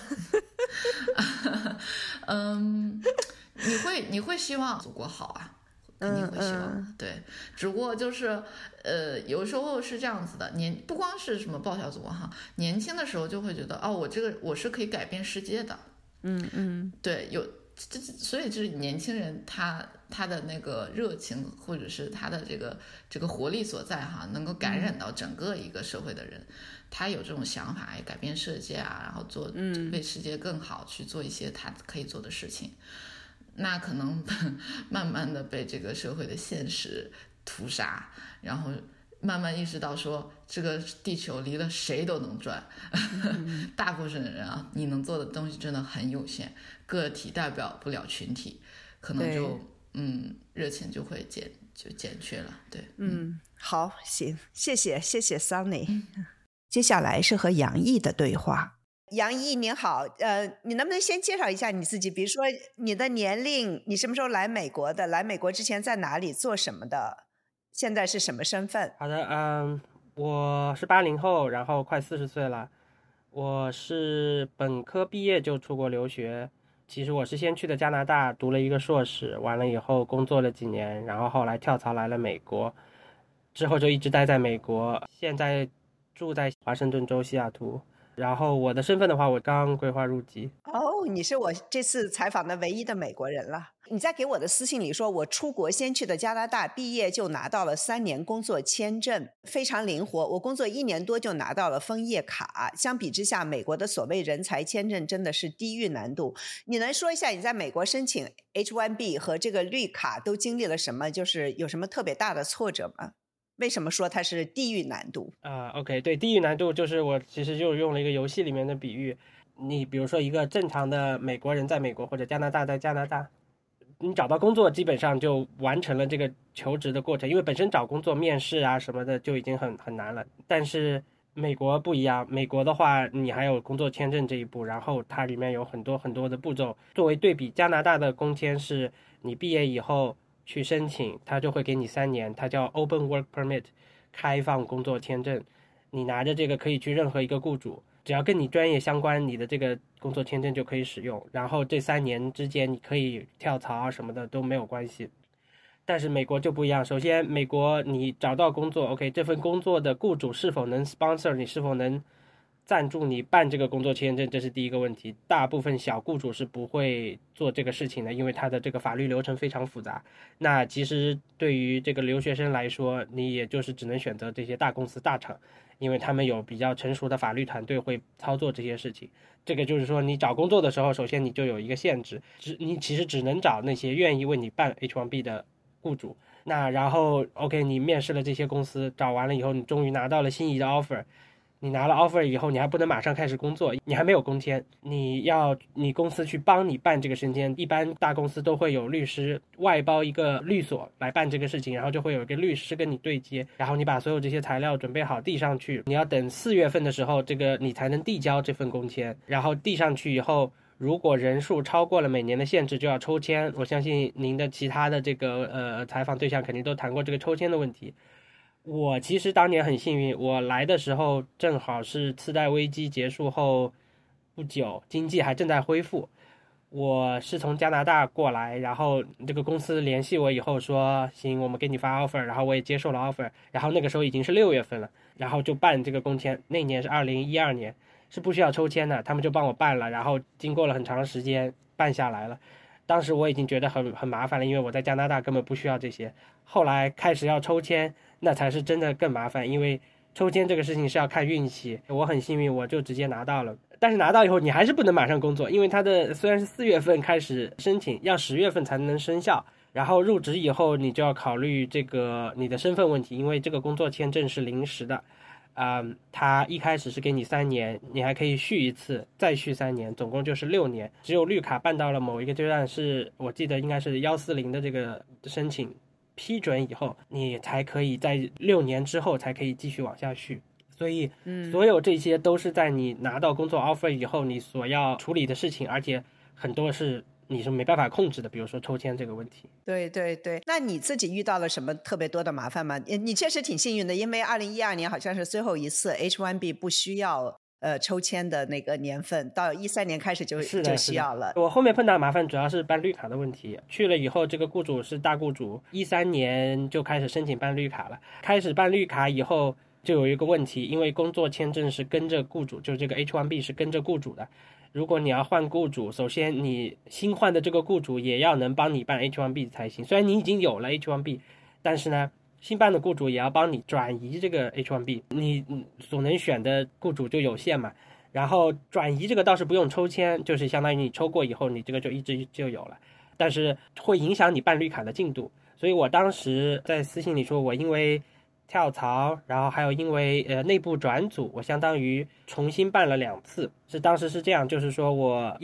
你会希望祖国好啊，肯定会希望，对，只不过就是有时候是这样子的，不光是什么报效祖国哈，年轻的时候就会觉得我是可以改变世界的，对，所以就是年轻人他的那个热情或者是他的这个活力所在哈，能够感染到整个一个社会的人，他有这种想法，改变世界啊，然后为世界更好去做一些他可以做的事情，那可能慢慢的被这个社会的现实屠杀，然后慢慢意识到说这个地球离了谁都能转，大部分人啊，你能做的东西真的很有限，个体代表不了群体，可能就热情就会减缺了，对， 好，行，谢谢 Sunny。接下来是和杨毅的对话。杨毅您好，你能不能先介绍一下你自己？比如说你的年龄，你什么时候来美国的？来美国之前在哪里做什么的？现在是什么身份？ 好的，我是80后，然后快40岁了。我是本科毕业就出国留学，其实我是先去的加拿大读了一个硕士，完了以后工作了几年，然后后来跳槽来了美国，之后就一直待在美国，现在住在华盛顿州西雅图。然后我的身份的话，我刚规划入籍。 你是我这次采访的唯一的美国人了。你在给我的私信里说，我出国先去的加拿大，毕业就拿到了3年工作签证，非常灵活。我工作1年多就拿到了枫叶卡。相比之下，美国的所谓人才签证真的是地狱难度。你能说一下你在美国申请 H1B 和这个绿卡都经历了什么？就是有什么特别大的挫折吗？为什么说它是地狱难度 ？OK， 对，地狱难度就是我其实就用了一个游戏里面的比喻。你比如说一个正常的美国人在美国或者加拿大在加拿大，你找到工作基本上就完成了这个求职的过程，因为本身找工作面试啊什么的就已经很难了。但是美国不一样，美国的话你还有工作签证这一步，然后它里面有很多很多的步骤。作为对比，加拿大的工签是你毕业以后去申请，他就会给你3年，它叫 Open Work Permit， 开放工作签证。你拿着这个可以去任何一个雇主，只要跟你专业相关，你的这个工作签证就可以使用。然后这3年之间你可以跳槽啊什么的都没有关系。但是美国就不一样，首先美国你找到工作 OK， 这份工作的雇主是否能 sponsor 你，是否能赞助你办这个工作签证，这是第一个问题。大部分小雇主是不会做这个事情的，因为它的这个法律流程非常复杂。那其实对于这个留学生来说，你也就是只能选择这些大公司大厂，因为他们有比较成熟的法律团队会操作这些事情。这个就是说你找工作的时候，首先你就有一个限制，你其实只能找那些愿意为你办 H1B 的雇主。那然后 OK， 你面试了这些公司，找完了以后，你终于拿到了心仪的 offer。你拿了 offer 以后，你还不能马上开始工作，你还没有工签，你公司去帮你办这个申签。一般大公司都会有律师外包一个律所来办这个事情，然后就会有一个律师跟你对接，然后你把所有这些材料准备好递上去，你要等4月份的时候，这个你才能递交这份工签。然后递上去以后，如果人数超过了每年的限制，就要抽签。我相信您的其他的这个采访对象肯定都谈过这个抽签的问题。我其实当年很幸运，我来的时候正好是次贷危机结束后不久，经济还正在恢复。我是从加拿大过来，然后这个公司联系我以后说行，我们给你发 offer， 然后我也接受了 offer。然后那个时候已经是6月份了，然后就办这个工签。那年是2012年，是不需要抽签的，他们就帮我办了，然后经过了很长时间办下来了。当时我已经觉得很麻烦了，因为我在加拿大根本不需要这些。后来开始要抽签，那才是真的更麻烦，因为抽签这个事情是要看运气。我很幸运，我就直接拿到了。但是拿到以后，你还是不能马上工作，因为它的虽然是4月份开始申请，要10月份才能生效。然后入职以后，你就要考虑这个你的身份问题，因为这个工作签证是临时的。 他一开始是给你3年，你还可以续一次，再续3年，总共就是6年。只有绿卡办到了某一个阶段，是我记得应该是140的这个申请批准以后，你才可以在6年之后才可以继续往下续。所以所有这些都是在你拿到工作 offer 以后你所要处理的事情，而且很多是你是没办法控制的，比如说抽签这个问题。 对对对，那你自己遇到了什么特别多的麻烦吗？你确实挺幸运的，因为2012年好像是最后一次 H1B 不需要抽签的那个年份，到13年开始就需要了。 我后面碰到麻烦主要是办绿卡的问题，去了以后这个雇主是大雇主，13年就开始申请办绿卡了。开始办绿卡以后就有一个问题，因为工作签证是跟着雇主，就这个 H1B 是跟着雇主的。如果你要换雇主，首先你新换的这个雇主也要能帮你办 H1B 才行。虽然你已经有了 H1B， 但是呢新办的雇主也要帮你转移这个 H1B， 你所能选的雇主就有限嘛。然后转移这个倒是不用抽签，就是相当于你抽过以后你这个就一直就有了，但是会影响你办绿卡的进度。所以我当时在私信里说，我因为跳槽，然后还有因为内部转组，我相当于重新办了2次。当时是这样，就是说我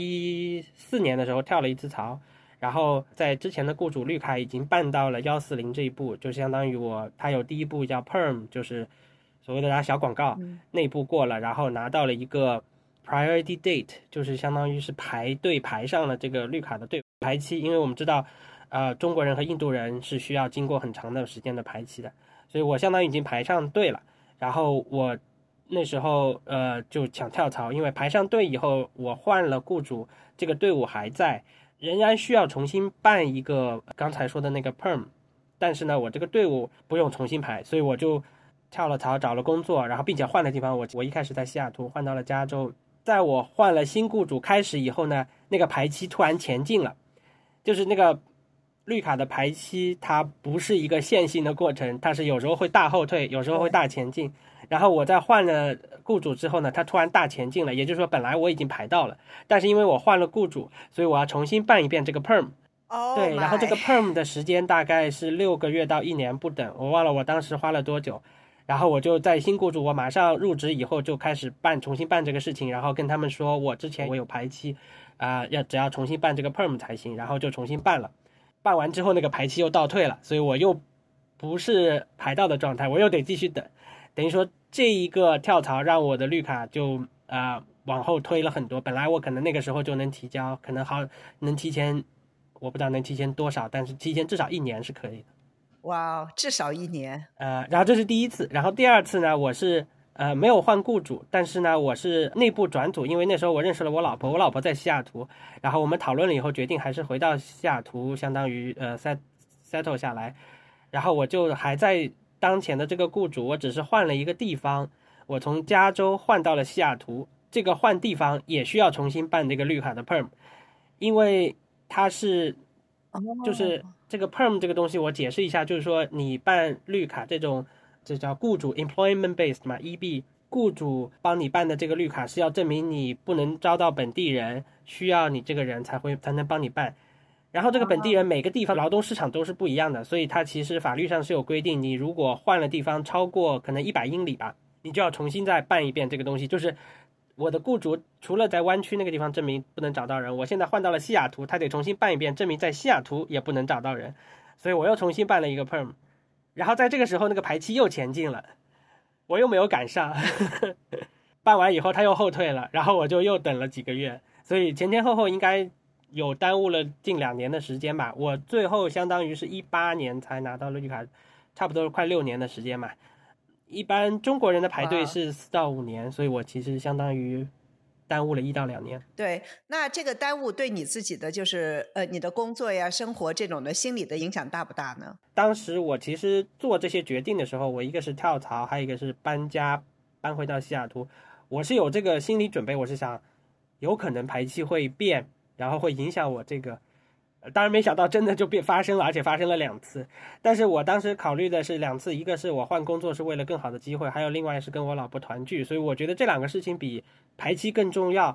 14年的时候跳了1次槽，然后在之前的雇主绿卡已经办到了140这一步，就相当于他有第一步叫 Perm， 就是所谓的打小广告，内部过了，然后拿到了一个 Priority Date， 就是相当于是排队排上了这个绿卡的队排期。因为我们知道中国人和印度人是需要经过很长的时间的排期的，所以我相当于已经排上队了。然后我那时候就想跳槽，因为排上队以后我换了雇主，这个队伍还在，仍然需要重新办一个刚才说的那个 Perm， 但是呢我这个队伍不用重新排，所以我就跳了槽找了工作，然后并且换了地方。我一开始在西雅图换到了加州。在我换了新雇主开始以后呢，那个排期突然前进了，就是那个绿卡的排期它不是一个线性的过程，它是有时候会大后退，有时候会大前进。然后我在换了雇主之后呢，它突然大前进了，也就是说本来我已经排到了，但是因为我换了雇主，所以我要重新办一遍这个 Perm。对，然后这个 Perm 的时间大概是6个月到1年不等，我忘了我当时花了多久。然后我就在新雇主我马上入职以后就开始重新办这个事情，然后跟他们说我之前我有排期只要重新办这个 Perm 才行，然后就重新办了。办完之后那个排期又倒退了，所以我又不是排到的状态，我又得继续等。等于说这一个跳槽让我的绿卡就往后推了很多。本来我可能那个时候就能提交，可能能提前，我不知道能提前多少，但是提前至少1年是可以的。 哇，至少1年。 然后这是第一次，然后第二次呢，我是没有换雇主，但是呢我是内部转组，因为那时候我认识了我老婆在西雅图，然后我们讨论了以后决定还是回到西雅图，相当于settle 下来。然后我就还在当前的这个雇主，我只是换了一个地方，我从加州换到了西雅图，这个换地方也需要重新办这个绿卡的 Perm， 因为它是就是这个 Perm 这个东西我解释一下，就是说你办绿卡这叫雇主 employment based 嘛 EB， 雇主帮你办的这个绿卡是要证明你不能招到本地人，需要你这个人才能帮你办。然后这个本地人每个地方劳动市场都是不一样的，所以它其实法律上是有规定，你如果换了地方超过可能100英里吧，你就要重新再办一遍这个东西。就是我的雇主除了在湾区那个地方证明不能找到人，我现在换到了西雅图，他得重新办一遍，证明在西雅图也不能找到人，所以我又重新办了一个 Perm。 然后在这个时候那个排期又前进了，我又没有赶上办完以后他又后退了，然后我就又等了几个月，所以前后应该有耽误了近2年的时间吧。我最后相当于是18年才拿到了绿卡，差不多快6年的时间嘛。一般中国人的排队是4到5年，所以我其实相当于耽误了1到2年。 对，那这个耽误对你自己的就是你的工作呀生活这种的心理的影响大不大呢？ 当时我其实做这些决定的时候，我一个是跳槽，还有一个是搬家搬回到西雅图，我是有这个心理准备，我是想有可能排期会变，然后会影响我这个，当然没想到真的就发生了，而且发生了2次。但是我当时考虑的是2次，一个是我换工作是为了更好的机会，还有另外是跟我老婆团聚，所以我觉得这2个事情比排期更重要。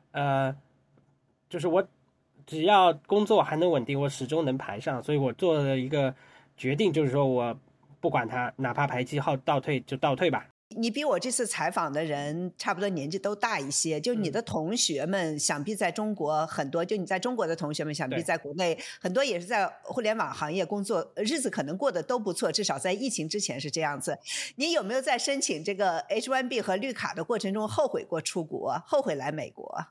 就是我只要工作还能稳定，我始终能排上，所以我做了一个决定，就是说我不管它，哪怕排期后倒退就倒退吧。 你比我这次采访的人差不多年纪都大一些，就你的同学们想必在中国很多，就你在中国的同学们想必在国内很多也是在互联网行业工作，日子可能过得都不错，至少在疫情之前是这样子。你有没有在申请这个 H1B 和绿卡的过程中后悔过出国，后悔来美国？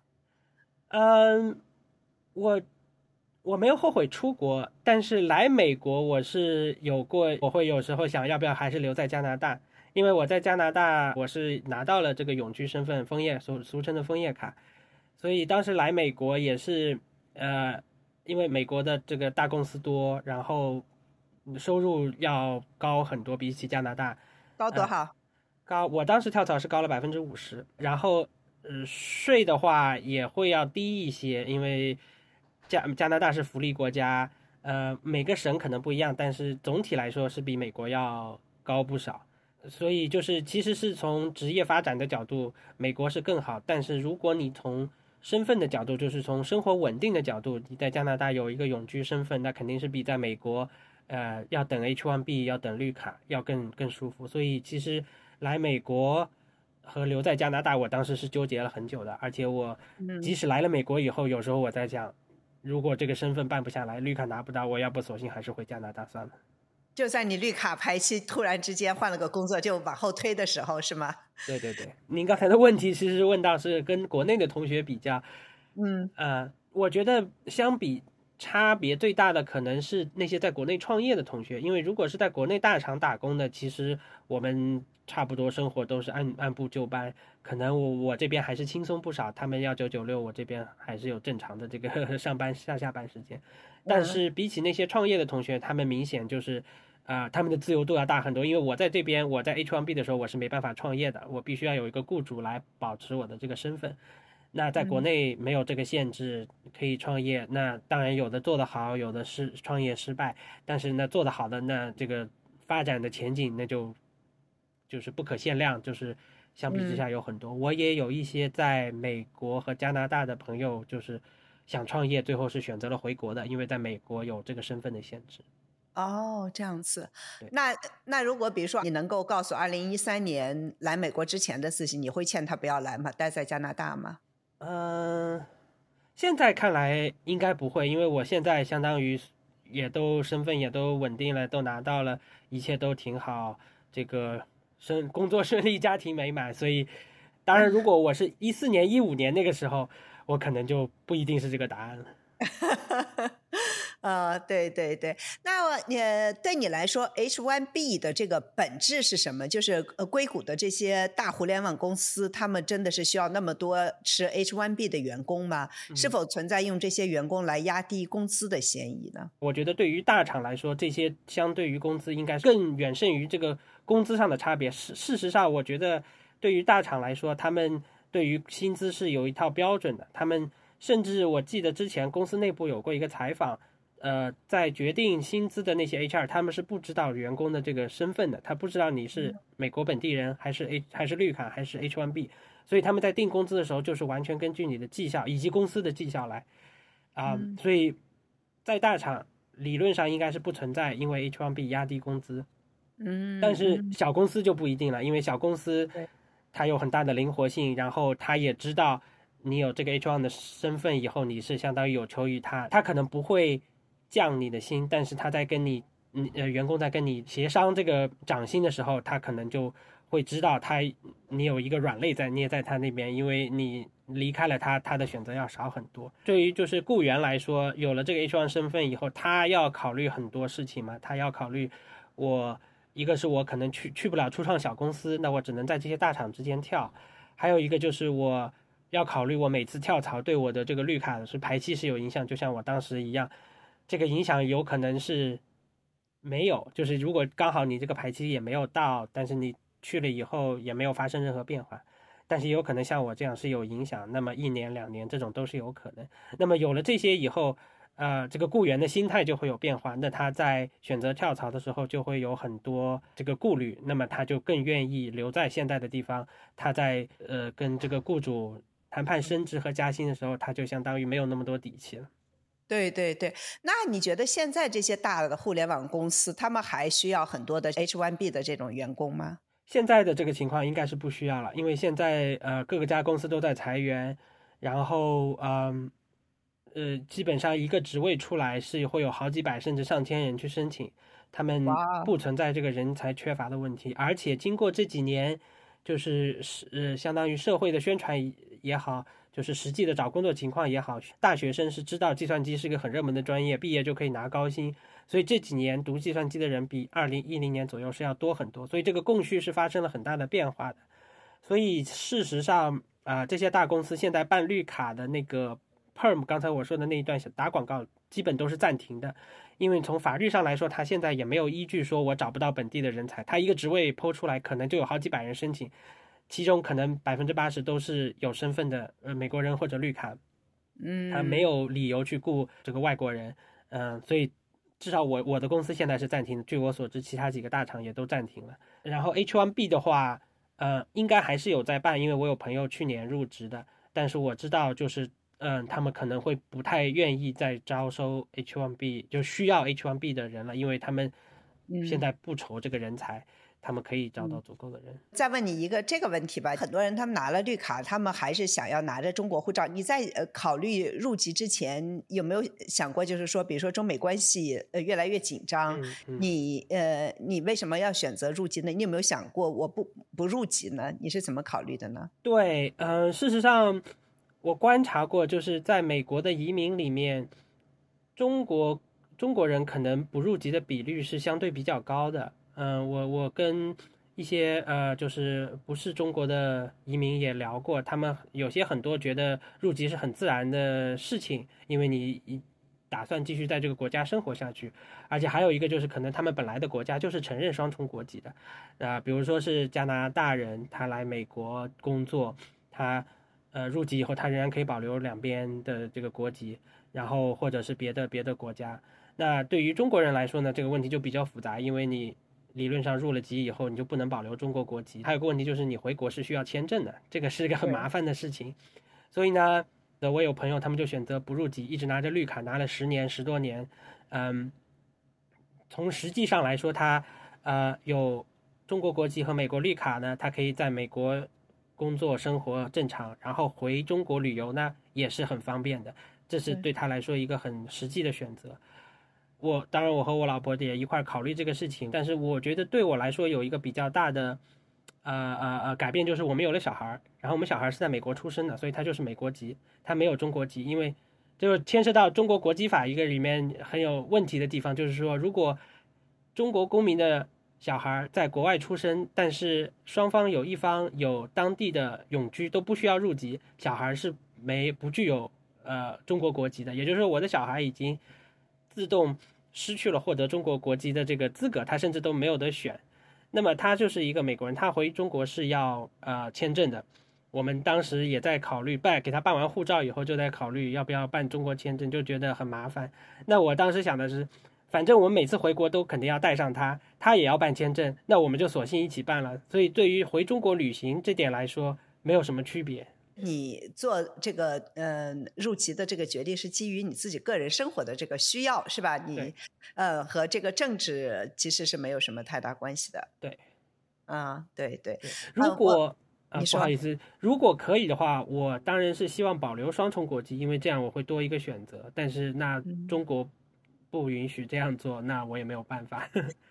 我没有后悔出国，但是来美国我是有过，我会有时候想要不要还是留在加拿大，因为我在加拿大我是拿到了这个永居身份，枫叶俗称的枫叶卡，所以当时来美国也是因为美国的这个大公司多，然后收入要高很多，比起加拿大高多少？ 高，我当时跳槽是高了50%，然后税的话也会要低一些，因为加拿大是福利国家，每个省可能不一样，但是总体来说是比美国要高不少。所以就是其实是从职业发展的角度，美国是更好。但是如果你从身份的角度，就是从生活稳定的角度，你在加拿大有一个永居身份，那肯定是比在美国，要等 H1B 要等绿卡要更舒服。所以其实来美国和留在加拿大，我当时是纠结了很久的。而且我即使来了美国以后，有时候我在想，如果这个身份办不下来，绿卡拿不到，我要不索性还是回加拿大算了。 就在你绿卡排期突然之间换了个工作就往后推的时候是吗？ 对对对，您刚才的问题其实问到是跟国内的同学比较，我觉得相比差别最大的可能是那些在国内创业的同学，因为如果是在国内大厂打工的，其实我们差不多生活都是按部就班，可能我这边还是轻松不少，他们要996，我这边还是有正常的这个上班下班时间。但是比起那些创业的同学，他们明显就是他们的自由度要大很多，因为我在这边，我在 H1B 的时候我是没办法创业的，我必须要有一个雇主来保持我的这个身份。那在国内没有这个限制，可以创业。那当然有的做得好，有的是创业失败，但是呢做得好的，那这个发展的前景那就是不可限量，就是相比之下有很多。我也有一些在美国和加拿大的朋友，就是想创业，最后是选择了回国的，因为在美国有这个身份的限制。 哦，这样子。那如果比如说你能够告诉2013年来美国之前的自己，你会劝他不要来吗？待在加拿大吗？ 现在看来应该不会，因为我现在相当于身份也都稳定了，都拿到了，一切都挺好，这个工作顺利，家庭美满。所以当然如果我是14年15年那个时候，我可能就不一定是这个答案了。 对对对。那对你来说 H1B 的这个本质是什么？就是硅谷的这些大互联网公司，他们真的是需要那么多持 H1B 的员工吗？是否存在用这些员工来压低工资的嫌疑呢？ 我觉得对于大厂来说，这些相对于工资应该更远胜于这个工资上的差别。事实上我觉得对于大厂来说，他们对于薪资是有一套标准的，他们甚至我记得之前公司内部有过一个采访，在决定薪资的那些 HR， 他们是不知道员工的这个身份的，他不知道你是美国本地人还是绿卡还是 H1B， 所以他们在定工资的时候就是完全根据你的绩效以及公司的绩效来所以在大厂理论上应该是不存在因为 H1B 压低工资。但是小公司就不一定了，因为小公司它有很大的灵活性，然后他也知道你有这个 H1 的身份以后，你是相当于有求于他可能不会降你的薪，但是他在跟你员工在跟你协商这个涨薪的时候，他可能就会知道你有一个软肋捏在他那边，因为你离开了他的选择要少很多。对于就是雇员来说，有了这个 H1 身份以后，他要考虑很多事情嘛，他要考虑一个是我可能去不了初创小公司，那我只能在这些大厂之间跳，还有一个就是我要考虑我每次跳槽对我的这个绿卡是排期是有影响，就像我当时一样，这个影响有可能是没有，就是如果刚好你这个排期也没有到，但是你去了以后也没有发生任何变化，但是有可能像我这样是有影响，那么1年2年这种都是有可能。那么有了这些以后这个雇员的心态就会有变化，那他在选择跳槽的时候就会有很多这个顾虑，那么他就更愿意留在现在的地方，他在跟这个雇主谈判升职和加薪的时候，他就相当于没有那么多底气了。 对对对。那你觉得现在这些大的互联网公司，他们还需要很多的 H1B 的这种员工吗？ 现在的这个情况应该是不需要了，因为现在各个家公司都在裁员，然后基本上一个职位出来是会有好几百甚至上千人去申请，他们不存在这个人才缺乏的问题。而且经过这几年，就是相当于社会的宣传也好，就是实际的找工作情况也好，大学生是知道计算机是个很热门的专业，毕业就可以拿高薪，所以这几年读计算机的人比2010年左右是要多很多，所以这个供需是发生了很大的变化的。所以事实上这些大公司现在办绿卡的那个 Perm， 刚才我说的那一段打广告基本都是暂停的，因为从法律上来说，他现在也没有依据说我找不到本地的人才，他一个职位抛出来可能就有好几百人申请，其中可能80%都是有身份的美国人或者绿卡，他没有理由去雇这个外国人，所以至少我的公司现在是暂停的，据我所知其他几个大厂也都暂停了。然后 H1B 的话应该还是有在办，因为我有朋友去年入职的，但是我知道就是他们可能会不太愿意再招收 H1B 就需要 H1B 的人了，因为他们现在不愁这个人才，他们可以找到足够的人。 再问你一个这个问题吧，很多人他们拿了绿卡，他们还是想要拿着中国护照。你在考虑入籍之前，有没有想过，就是说，比如说中美关系越来越紧张，你为什么要选择入籍呢？你有没有想过我不入籍呢？你是怎么考虑的呢？ 对，事实上我观察过，就是在美国的移民里面，中国人可能不入籍的比率是相对比较高的。我跟一些就是不是中国的移民也聊过，他们有些很多觉得入籍是很自然的事情，因为你打算继续在这个国家生活下去，而且还有一个就是可能他们本来的国家就是承认双重国籍的，比如说是加拿大人，他来美国工作，他入籍以后他仍然可以保留两边的这个国籍，然后或者是别的国家。那对于中国人来说呢，这个问题就比较复杂，因为你理论上入了籍以后，你就不能保留中国国籍。还有个问题就是你回国是需要签证的，这个是一个很麻烦的事情。所以呢，我有朋友他们就选择不入籍，一直拿着绿卡，拿了10多年。从实际上来说，他有中国国籍和美国绿卡呢，他可以在美国工作生活正常，然后回中国旅游呢也是很方便的，这是对他来说一个很实际的选择。当然我和我老婆也一块考虑这个事情，但是我觉得对我来说有一个比较大的改变，就是我们有了小孩，然后我们小孩是在美国出生的，所以他就是美国籍，他没有中国籍，因为就牵涉到中国国籍法一个里面很有问题的地方，就是说如果中国公民的小孩在国外出生，但是双方有一方有当地的永居，都不需要入籍，小孩是不具有中国国籍的，也就是说我的小孩已经自动失去了获得中国国籍的这个资格，他甚至都没有得选。那么他就是一个美国人，他回中国是要签证的。我们当时也在考虑给他办完护照以后，就在考虑要不要办中国签证，就觉得很麻烦。那我当时想的是，反正我们每次回国都肯定要带上他，他也要办签证，那我们就索性一起办了。所以对于回中国旅行这点来说，没有什么区别。 你做这个入籍的这个决定是基于你自己个人生活的这个需要，是吧？你和这个政治其实是没有什么太大关系的。 对， 对。 如果你说不好意思，如果可以的话，我当然是希望保留双重国籍，因为这样我会多一个选择。但是那中国不允许这样做，那我也没有办法。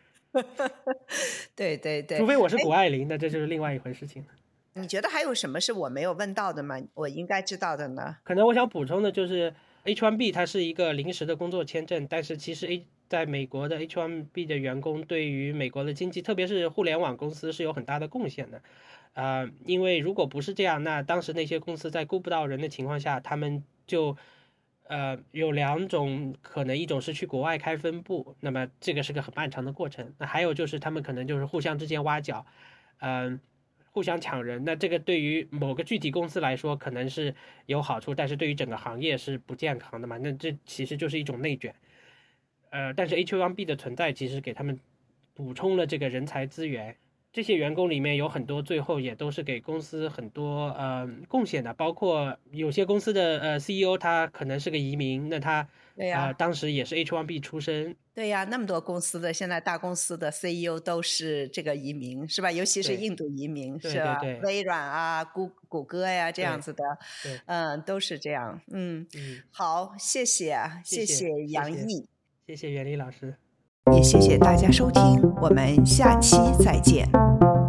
对， 除非我是谷爱凌，那这就是另外一回事情了。 你觉得还有什么是我没有问到的吗？我应该知道的呢？ 可能我想补充的就是 H1B 它是一个临时的工作签证，但是其实在美国的 H1B 的员工对于美国的经济，特别是互联网公司是有很大的贡献的。因为如果不是这样，那当时那些公司在雇不到人的情况下，他们就有两种可能，一种是去国外开分部，那么这个是个很漫长的过程。那还有就是他们可能就是互相之间挖角，互相抢人，那这个对于某个具体公司来说可能是有好处，但是对于整个行业是不健康的嘛，那这其实就是一种内卷。但是 H1B 的存在其实给他们补充了这个人才资源， 这些员工里面有很多最后也都是给公司很多贡献的，包括有些公司的CEO 他可能是个移民，那他对呀， 当时也是 H1B 出身。 对呀，那么多公司的现在大公司的 CEO 都是这个移民是吧？尤其是对印度移民对是吧？ 对对微软啊、谷歌呀这样对子的， 对， 都是这样。好，谢谢啊， 谢谢杨毅， 谢谢袁丽老师。 也谢谢大家收听，我们下期再见。